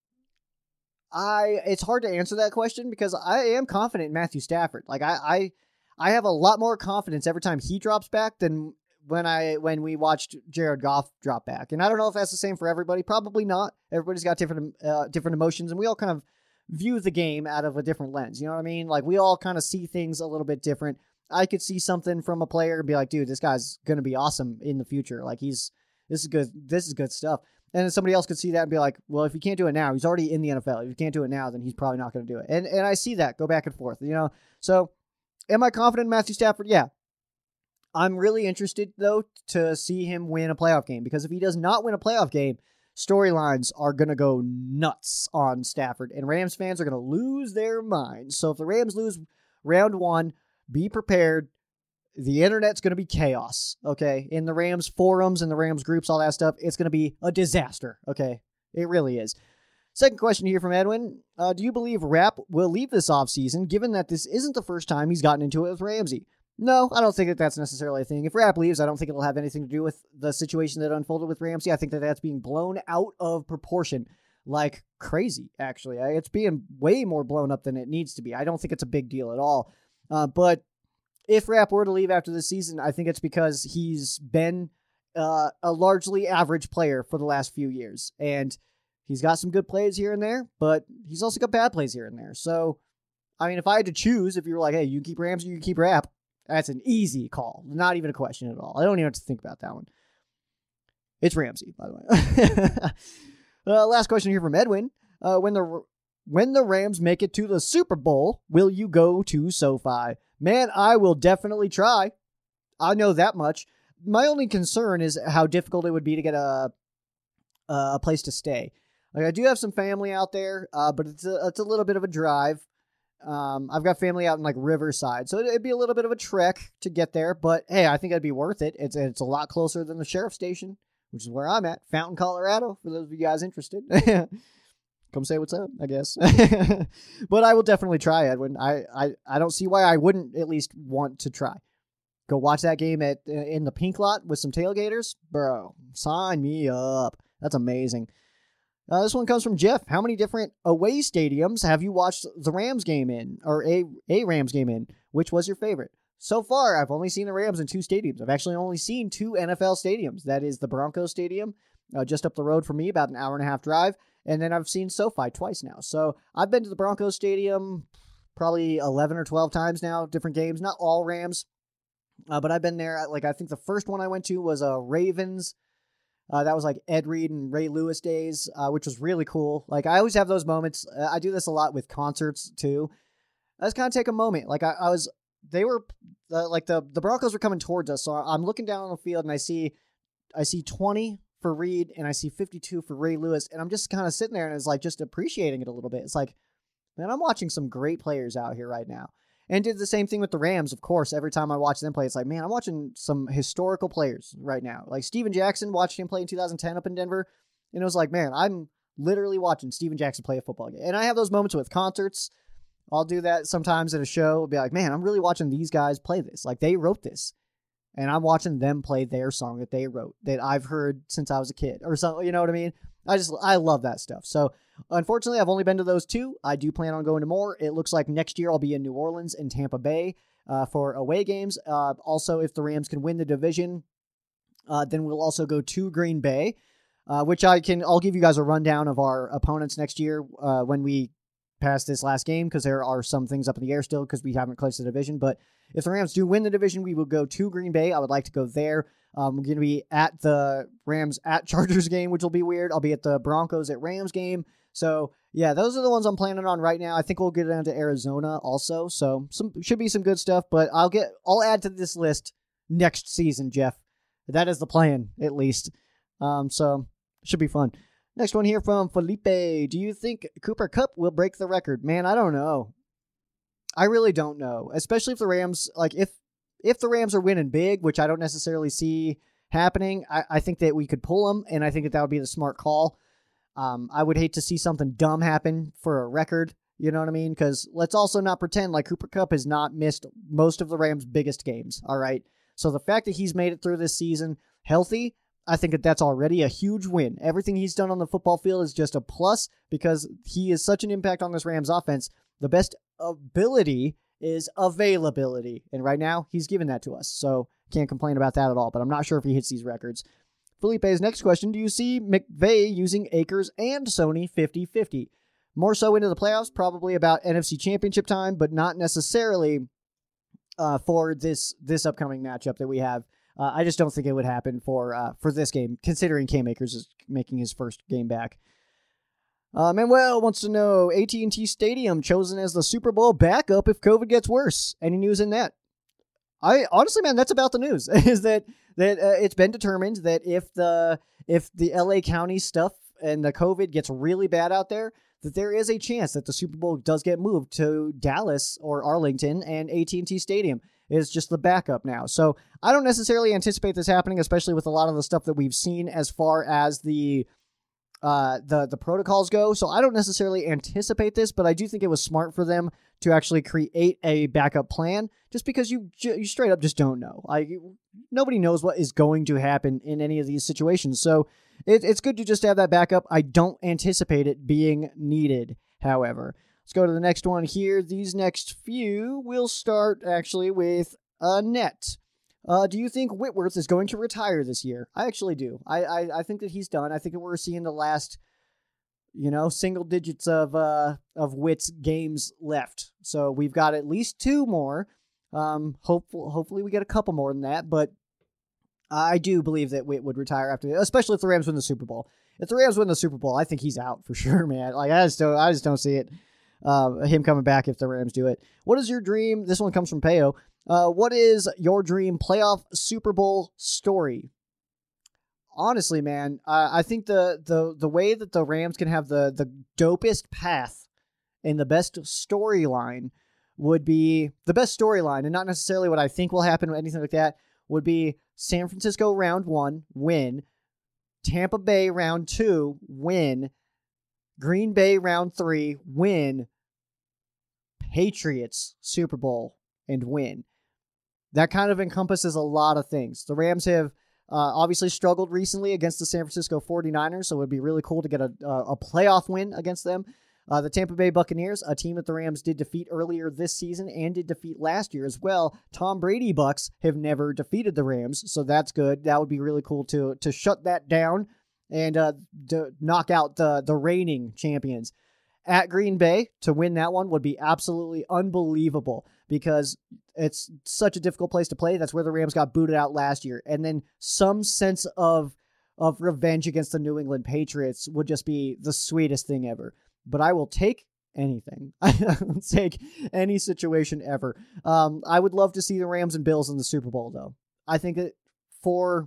It's hard to answer that question because I am confident in Matthew Stafford. Like I have a lot more confidence every time he drops back than when we watched Jared Goff drop back. And I don't know if that's the same for everybody. Probably not. Everybody's got different emotions, and we all kind of view the game out of a different lens. You know what I mean? Like we all kind of see things a little bit different. I could see something from a player and be like, dude, this guy's going to be awesome in the future. Like this is good stuff. And then somebody else could see that and be like, well, if he can't do it now, he's already in the NFL. If he can't do it now, then he's probably not going to do it. And I see that go back and forth, you know? So am I confident in Matthew Stafford? Yeah. I'm really interested, though, to see him win a playoff game, because if he does not win a playoff game, storylines are going to go nuts on Stafford, and Rams fans are going to lose their minds. So if the Rams lose round 1, be prepared. The internet's going to be chaos, okay? In the Rams forums and the Rams groups, all that stuff, it's going to be a disaster, okay? It really is. Second question here from Edwin. Do you believe Rapp will leave this offseason, given that this isn't the first time he's gotten into it with Ramsey? No, I don't think that that's necessarily a thing. If Rapp leaves, I don't think it'll have anything to do with the situation that unfolded with Ramsey. I think that that's being blown out of proportion like crazy, actually. It's being way more blown up than it needs to be. I don't think it's a big deal at all. But if Rapp were to leave after this season, I think it's because he's been a largely average player for the last few years. And he's got some good plays here and there, but he's also got bad plays here and there. So, I mean, if I had to choose, if you were like, hey, you keep Ramsey, you keep Rapp, that's an easy call. Not even a question at all. I don't even have to think about that one. It's Ramsey, by the way. Last question here from Edwin. When the Rams make it to the Super Bowl, will you go to SoFi? Man, I will definitely try. I know that much. My only concern is how difficult it would be to get a place to stay. Like, I do have some family out there, but it's a little bit of a drive. I've got family out in like Riverside, so it'd be a little bit of a trek to get there, but hey, I think it'd be worth it. It's a lot closer than the sheriff's station, which is where I'm at, Fountain, Colorado, for those of you guys interested. Come say what's up, I guess. But I will definitely try, Edwin. I don't see why I wouldn't at least want to try. Go watch that game in the Pink Lot with some tailgaters. Bro, sign me up. That's amazing. This one comes from Jeff. How many different away stadiums have you watched the Rams game in, or a Rams game in? Which was your favorite? So far, I've only seen the Rams in 2 stadiums. I've actually only seen 2 NFL stadiums. That is the Broncos Stadium, just up the road from me, about an hour-and-a-half drive, and then I've seen SoFi twice now. So I've been to the Broncos Stadium probably 11 or 12 times now, different games, not all Rams, but I've been there. Like, I think the first one I went to was Ravens. That was like Ed Reed and Ray Lewis days, which was really cool. Like, I always have those moments. I do this a lot with concerts too. I just kind of take a moment. Like, the Broncos were coming towards us. So I'm looking down on the field and I see 20 for Reed and I see 52 for Ray Lewis. And I'm just kind of sitting there and it's like, just appreciating it a little bit. It's like, man, I'm watching some great players out here right now. And did the same thing with the Rams, of course. Every time I watch them play, it's like, man, I'm watching some historical players right now. Like Steven Jackson, watched him play in 2010 up in Denver. And it was like, man, I'm literally watching Steven Jackson play a football game. And I have those moments with concerts. I'll do that sometimes at a show. I'll be like, man, I'm really watching these guys play this. Like, they wrote this. And I'm watching them play their song that they wrote that I've heard since I was a kid or something. You know what I mean? I love that stuff. So, unfortunately, I've only been to those 2. I do plan on going to more. It looks like next year I'll be in New Orleans and Tampa Bay for away games. Also, if the Rams can win the division, then we'll also go to Green Bay, which I'll give you guys a rundown of our opponents next year when we pass this last game, because there are some things up in the air still because we haven't clinched the division. But if the Rams do win the division, we will go to Green Bay. I would like to go there. We're going to be at the Rams at Chargers game, which will be weird. I'll be at the Broncos at Rams game. So, yeah, those are the ones I'm planning on right now. I think we'll get down to Arizona also. So, should be some good stuff, but I'll add to this list next season, Jeff. That is the plan, at least. So, should be fun. Next one here from Felipe. Do you think Cooper Kupp will break the record? Man, I don't know. I really don't know, especially if the Rams, like, if the Rams are winning big, which I don't necessarily see happening, I think that we could pull them, and I think that would be the smart call. I would hate to see something dumb happen for a record, you know what I mean? Because let's also not pretend like Cooper Kupp has not missed most of the Rams' biggest games, all right? So the fact that he's made it through this season healthy, I think that that's already a huge win. Everything he's done on the football field is just a plus because he is such an impact on this Rams offense. The best ability is availability. And right now, he's given that to us. So can't complain about that at all. But I'm not sure if he hits these records. Felipe's next question. Do you see McVay using Akers and Sony 50-50? More so into the playoffs, probably about NFC Championship time, but not necessarily for this upcoming matchup that we have. I just don't think it would happen for this game, considering Cam Akers is making his first game back. Manuel wants to know, AT&T Stadium chosen as the Super Bowl backup if COVID gets worse. Any news in that? Honestly, man, that's about the news, is that it's been determined that if the LA County stuff and the COVID gets really bad out there, that there is a chance that the Super Bowl does get moved to Dallas or Arlington, and AT&T Stadium is just the backup now. So I don't necessarily anticipate this happening, especially with a lot of the stuff that we've seen as far as the the protocols go. So I don't necessarily anticipate this, but I do think it was smart for them to actually create a backup plan, just because you straight up just don't know. Nobody knows what is going to happen in any of these situations. So it's good to just have that backup. I don't anticipate it being needed, however. Let's go to the next one here. These next few will start actually with Annette. Do you think Whitworth is going to retire this year? I actually do. I think that he's done. I think that we're seeing the last, single digits of Witt's games left. So we've got at least 2 more. Hopefully we get a couple more than that, but I do believe that Witt would retire after, especially if the Rams win the Super Bowl. If the Rams win the Super Bowl, I think he's out for sure, man. Like I just don't see it. Him coming back if the Rams do it. What is your dream? This one comes from Peo. What is your dream playoff Super Bowl story? Honestly, man, I think the way that the Rams can have the dopest path and the best storyline would be the best storyline, and not necessarily what I think will happen or anything like that, would be San Francisco round 1, win. Tampa Bay round 2, win. Green Bay round 3, win. Patriots Super Bowl and win. That kind of encompasses a lot of things. The Rams have obviously struggled recently against the San Francisco 49ers, so it would be really cool to get a playoff win against them. The Tampa Bay Buccaneers, a team that the Rams did defeat earlier this season and did defeat last year as well. Tom Brady Bucks have never defeated the Rams, so that's good. That would be really cool to shut that down and to knock out the reigning champions. At Green Bay, to win that one would be absolutely unbelievable because it's such a difficult place to play. That's where the Rams got booted out last year. And then some sense of revenge against the New England Patriots would just be the sweetest thing ever. But I will take anything. I will take any situation ever. I would love to see the Rams and Bills in the Super Bowl, though. I think that for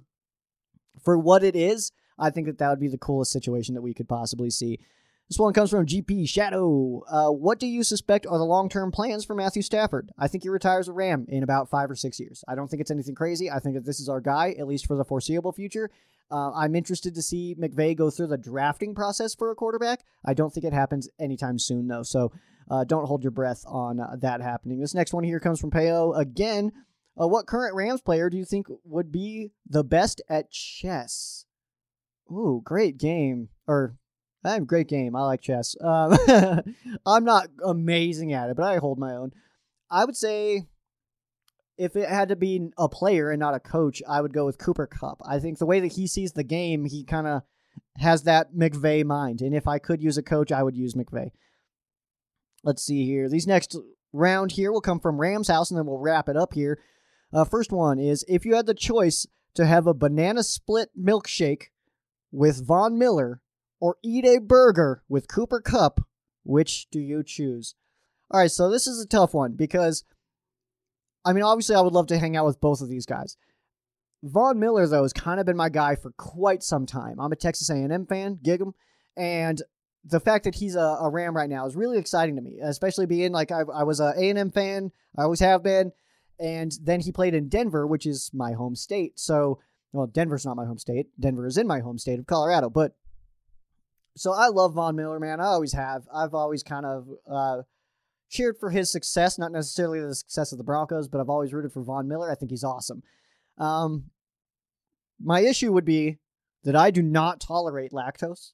what it is, I think that would be the coolest situation that we could possibly see. This one comes from GP Shadow. What do you suspect are the long-term plans for Matthew Stafford? I think he retires a Ram in about 5 or 6 years. I don't think it's anything crazy. I think that this is our guy, at least for the foreseeable future. I'm interested to see McVay go through the drafting process for a quarterback. I don't think it happens anytime soon, though, so don't hold your breath on that happening. This next one here comes from Peo. Again, what current Rams player do you think would be the best at chess? Ooh, great game. Great game. I like chess. I'm not amazing at it, but I hold my own. I would say if it had to be a player and not a coach, I would go with Cooper Kupp. I think the way that he sees the game, he kind of has that McVay mind. And if I could use a coach, I would use McVay. Let's see here. These next round here will come from Rams House, and then we'll wrap it up here. First one is, if you had the choice to have a banana split milkshake with Von Miller or eat a burger with Cooper Kupp, which do you choose? All right, so this is a tough one because, obviously I would love to hang out with both of these guys. Von Miller, though, has kind of been my guy for quite some time. I'm a Texas A&M fan, gig 'em, and the fact that he's a Ram right now is really exciting to me, especially being like I was a A&M fan, I always have been, and then he played in Denver, which is my home state. So, well, Denver's not my home state. Denver is in my home state of Colorado, but so I love Von Miller, man. I always have. I've always kind of cheered for his success, not necessarily the success of the Broncos, but I've always rooted for Von Miller. I think he's awesome. My issue would be that I do not tolerate lactose.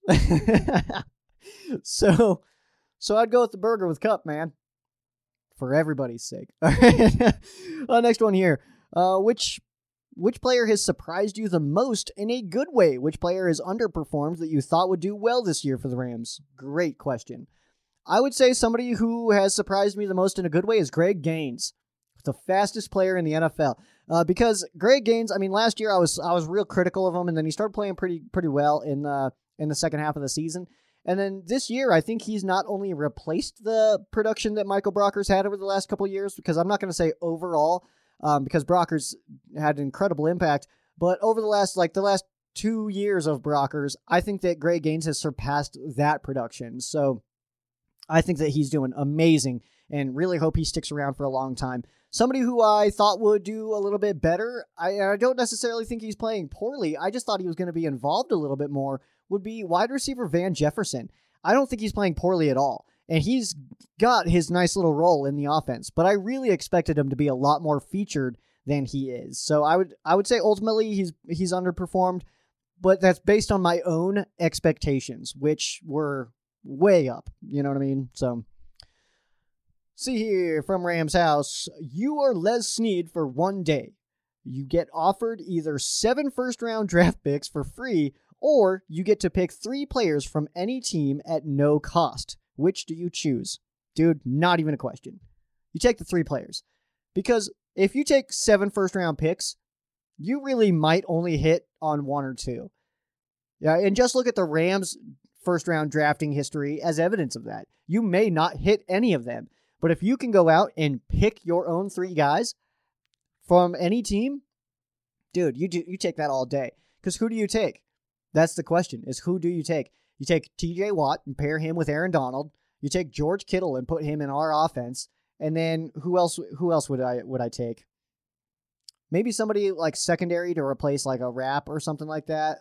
So I'd go with the burger with Kupp, man, for everybody's sake. All right. Next one here. Which player has surprised you the most in a good way? Which player has underperformed that you thought would do well this year for the Rams? Great question. I would say somebody who has surprised me the most in a good way is Greg Gaines, the fastest player in the NFL. Because Greg Gaines, last year I was real critical of him, and then he started playing pretty well in the second half of the season. And then this year, I think he's not only replaced the production that Michael Brockers had over the last couple of years, because I'm not going to say overall, because Brockers had an incredible impact. But over the last 2 years of Brockers, I think that Greg Gaines has surpassed that production. So I think that he's doing amazing and really hope he sticks around for a long time. Somebody who I thought would do a little bit better, I don't necessarily think he's playing poorly, I just thought he was going to be involved a little bit more, would be wide receiver Van Jefferson. I don't think he's playing poorly at all, and he's got his nice little role in the offense, but I really expected him to be a lot more featured than he is. So I would say ultimately he's underperformed, but that's based on my own expectations, which were way up. You know what I mean? So, see here from Rams House. You are Les Snead for one day. You get offered either 7 first-round draft picks for free, or you get to pick 3 players from any team at no cost. Which do you choose? Dude, not even a question. You take the 3 players. Because if you take 7 first-round picks, you really might only hit on 1 or 2. Yeah, and just look at the Rams' first-round drafting history as evidence of that. You may not hit any of them, but if you can go out and pick your own 3 guys from any team, dude, you take that all day. Because who do you take? That's the question, is who do you take? You take TJ Watt and pair him with Aaron Donald. You take George Kittle and put him in our offense. And then who else would I take? Maybe somebody like secondary to replace like a Rap or something like that.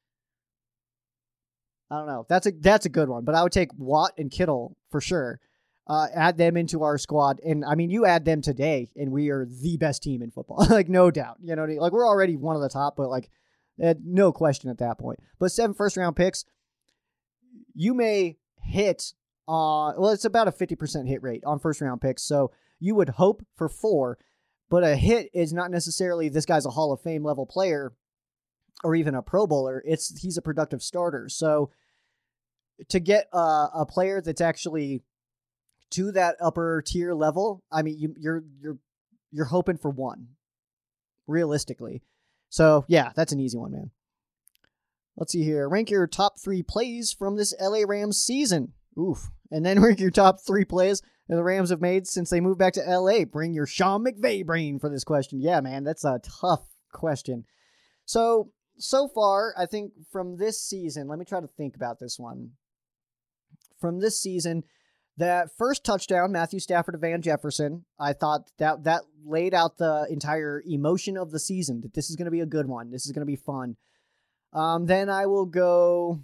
I don't know. That's a good one, but I would take Watt and Kittle for sure. Add them into our squad, and I mean, you add them today, and we are the best team in football, like no doubt. You know, like we're already one of the top, but like no question at that point. But 7 first-round picks, you may hit on. Well, it's about a 50% hit rate on first-round picks, so you would hope for 4, but a hit is not necessarily this guy's a Hall of Fame level player or even a Pro Bowler. He's a productive starter. So to get a player that's actually to that upper tier level, I mean, you're hoping for 1, realistically. So yeah, that's an easy one, man. Let's see here. Rank your top 3 plays from this LA Rams season. Oof. And then rank your top 3 plays that the Rams have made since they moved back to LA. Bring your Sean McVay brain for this question. Yeah, man, that's a tough question. So far, I think from this season, let me try to think about this one. From this season, that first touchdown, Matthew Stafford to Van Jefferson, I thought that laid out the entire emotion of the season, that this is going to be a good one. This is going to be fun. Then I will go...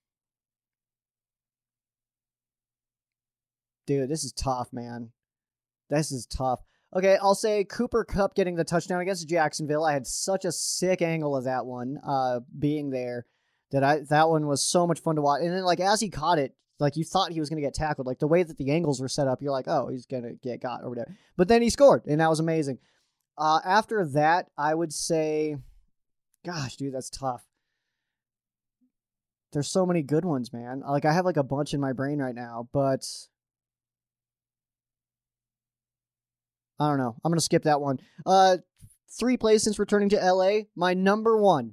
Dude, this is tough, man. This is tough. Okay, I'll say Cooper Kupp getting the touchdown against Jacksonville. I had such a sick angle of that one, being there, that one was so much fun to watch. And then, like, as he caught it, like, you thought he was going to get tackled. Like, the way that the angles were set up, you're like, oh, he's going to get got over there. But then he scored, and that was amazing. After that, I would say, gosh, dude, that's tough. There's so many good ones, man. Like, I have, like, a bunch in my brain right now, but I don't know. I'm going to skip that one. 3 plays since returning to LA. My number one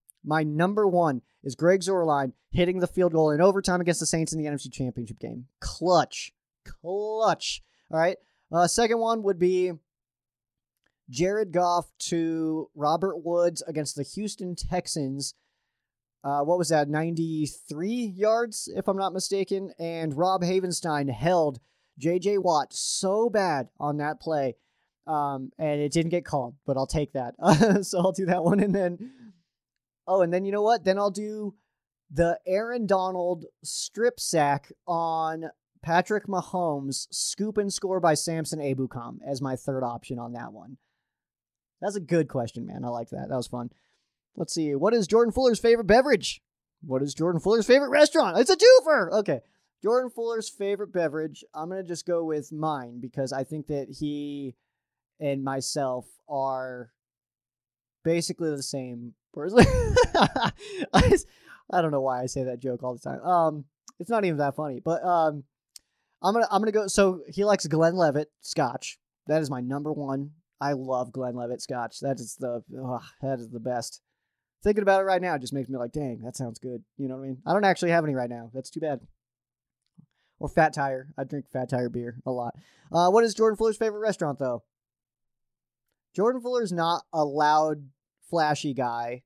is Greg Zuerlein hitting the field goal in overtime against the Saints in the NFC Championship game. Clutch. All right. Second one would be Jared Goff to Robert Woods against the Houston Texans. What was that? 93 yards, if I'm not mistaken. And Rob Havenstein held J.J. Watt so bad on that play. And it didn't get called, but I'll take that. So I'll do that one. And then you know what? Then I'll do the Aaron Donald strip sack on Patrick Mahomes, scoop and score by Samson Ebukam as my third option on that one. That's a good question, man. I like that. That was fun. Let's see. What is Jordan Fuller's favorite beverage? What is Jordan Fuller's favorite restaurant? It's a twofer. Okay. Jordan Fuller's favorite beverage. I'm going to just go with mine because I think that he and myself are basically the same person. I don't know why I say that joke all the time. It's not even that funny, but I'm gonna go. So he likes Glenlivet Scotch. That is my number one. I love Glenlivet Scotch. That is the best. Thinking about it right now just makes me like, dang, that sounds good. You know what I mean? I don't actually have any right now. That's too bad. Or Fat Tire. I drink Fat Tire beer a lot. What is Jordan Fuller's favorite restaurant, though? Jordan Fuller's not a loud, flashy guy.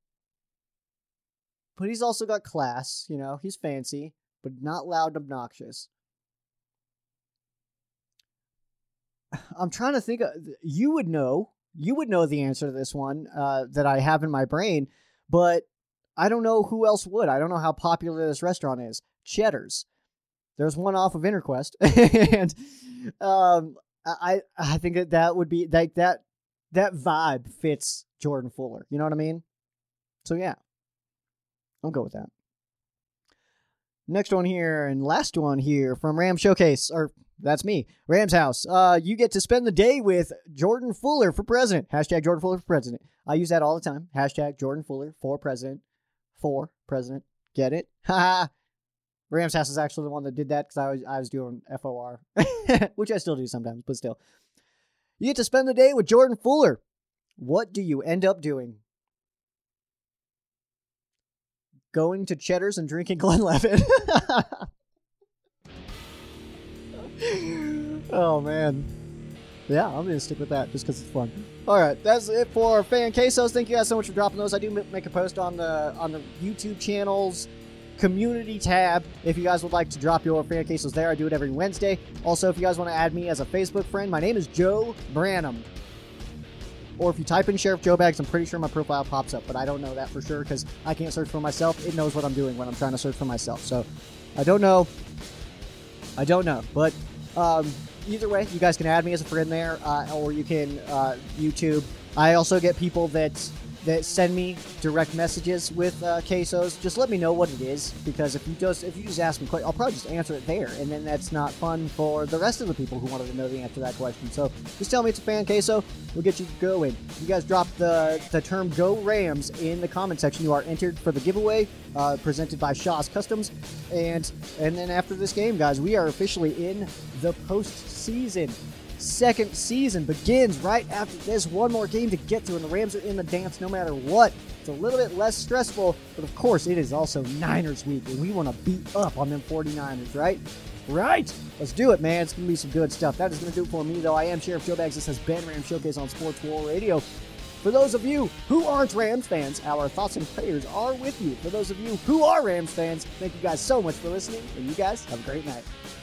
But he's also got class, you know. He's fancy, but not loud and obnoxious. I'm trying to think. You would know the answer to this one that I have in my brain, but I don't know who else would. I don't know how popular this restaurant is. Cheddar's. There's one off of Interquest, and I think that would be like that vibe fits Jordan Fuller. You know what I mean? So yeah, I'll go with that. Next one here and last one here from Ram Showcase, or that's me, Rams House. You get to spend the day with Jordan Fuller for president. Hashtag Jordan Fuller for president. I use that all the time. Hashtag Jordan Fuller for president. For president. Get it? Haha. Rams House is actually the one that did that because I was doing FOR, which I still do sometimes, but still. You get to spend the day with Jordan Fuller. What do you end up doing? Going to Cheddar's and drinking Glenlivet. Oh, man. Yeah, I'm going to stick with that just because it's fun. All right, that's it for Fan Quesos. Thank you guys so much for dropping those. I do make a post on the YouTube channel's community tab if you guys would like to drop your Fan Quesos there. I do it every Wednesday. Also, if you guys want to add me as a Facebook friend, my name is Joe Branham. Or if you type in Sheriff Joe Bags, I'm pretty sure my profile pops up, but I don't know that for sure because I can't search for myself. It knows what I'm doing when I'm trying to search for myself. So I don't know. But either way, you guys can add me as a friend there, or you can YouTube. I also get people that send me direct messages with quesos. Just let me know what it is, because if you just ask me, I'll probably just answer it there, and then that's not fun for the rest of the people who wanted to know the answer to that question. So just tell me it's a fan queso. We'll get you going. You guys drop the term "Go Rams" in the comment section. You are entered for the giveaway presented by Shaw's Customs, and then after this game, guys, we are officially in the postseason. Second season begins right after this. One more game to get to, and the Rams are in the dance no matter what. It's a little bit less stressful, but of course it is also Niners week, and we want to beat up on them 49ers, right? Right! Let's do it, man. It's going to be some good stuff. That is going to do it for me, though. I am Sheriff Joe Bags. This has been Rams Showcase on Sports War Radio. For those of you who aren't Rams fans, our thoughts and prayers are with you. For those of you who are Rams fans, thank you guys so much for listening, and you guys have a great night.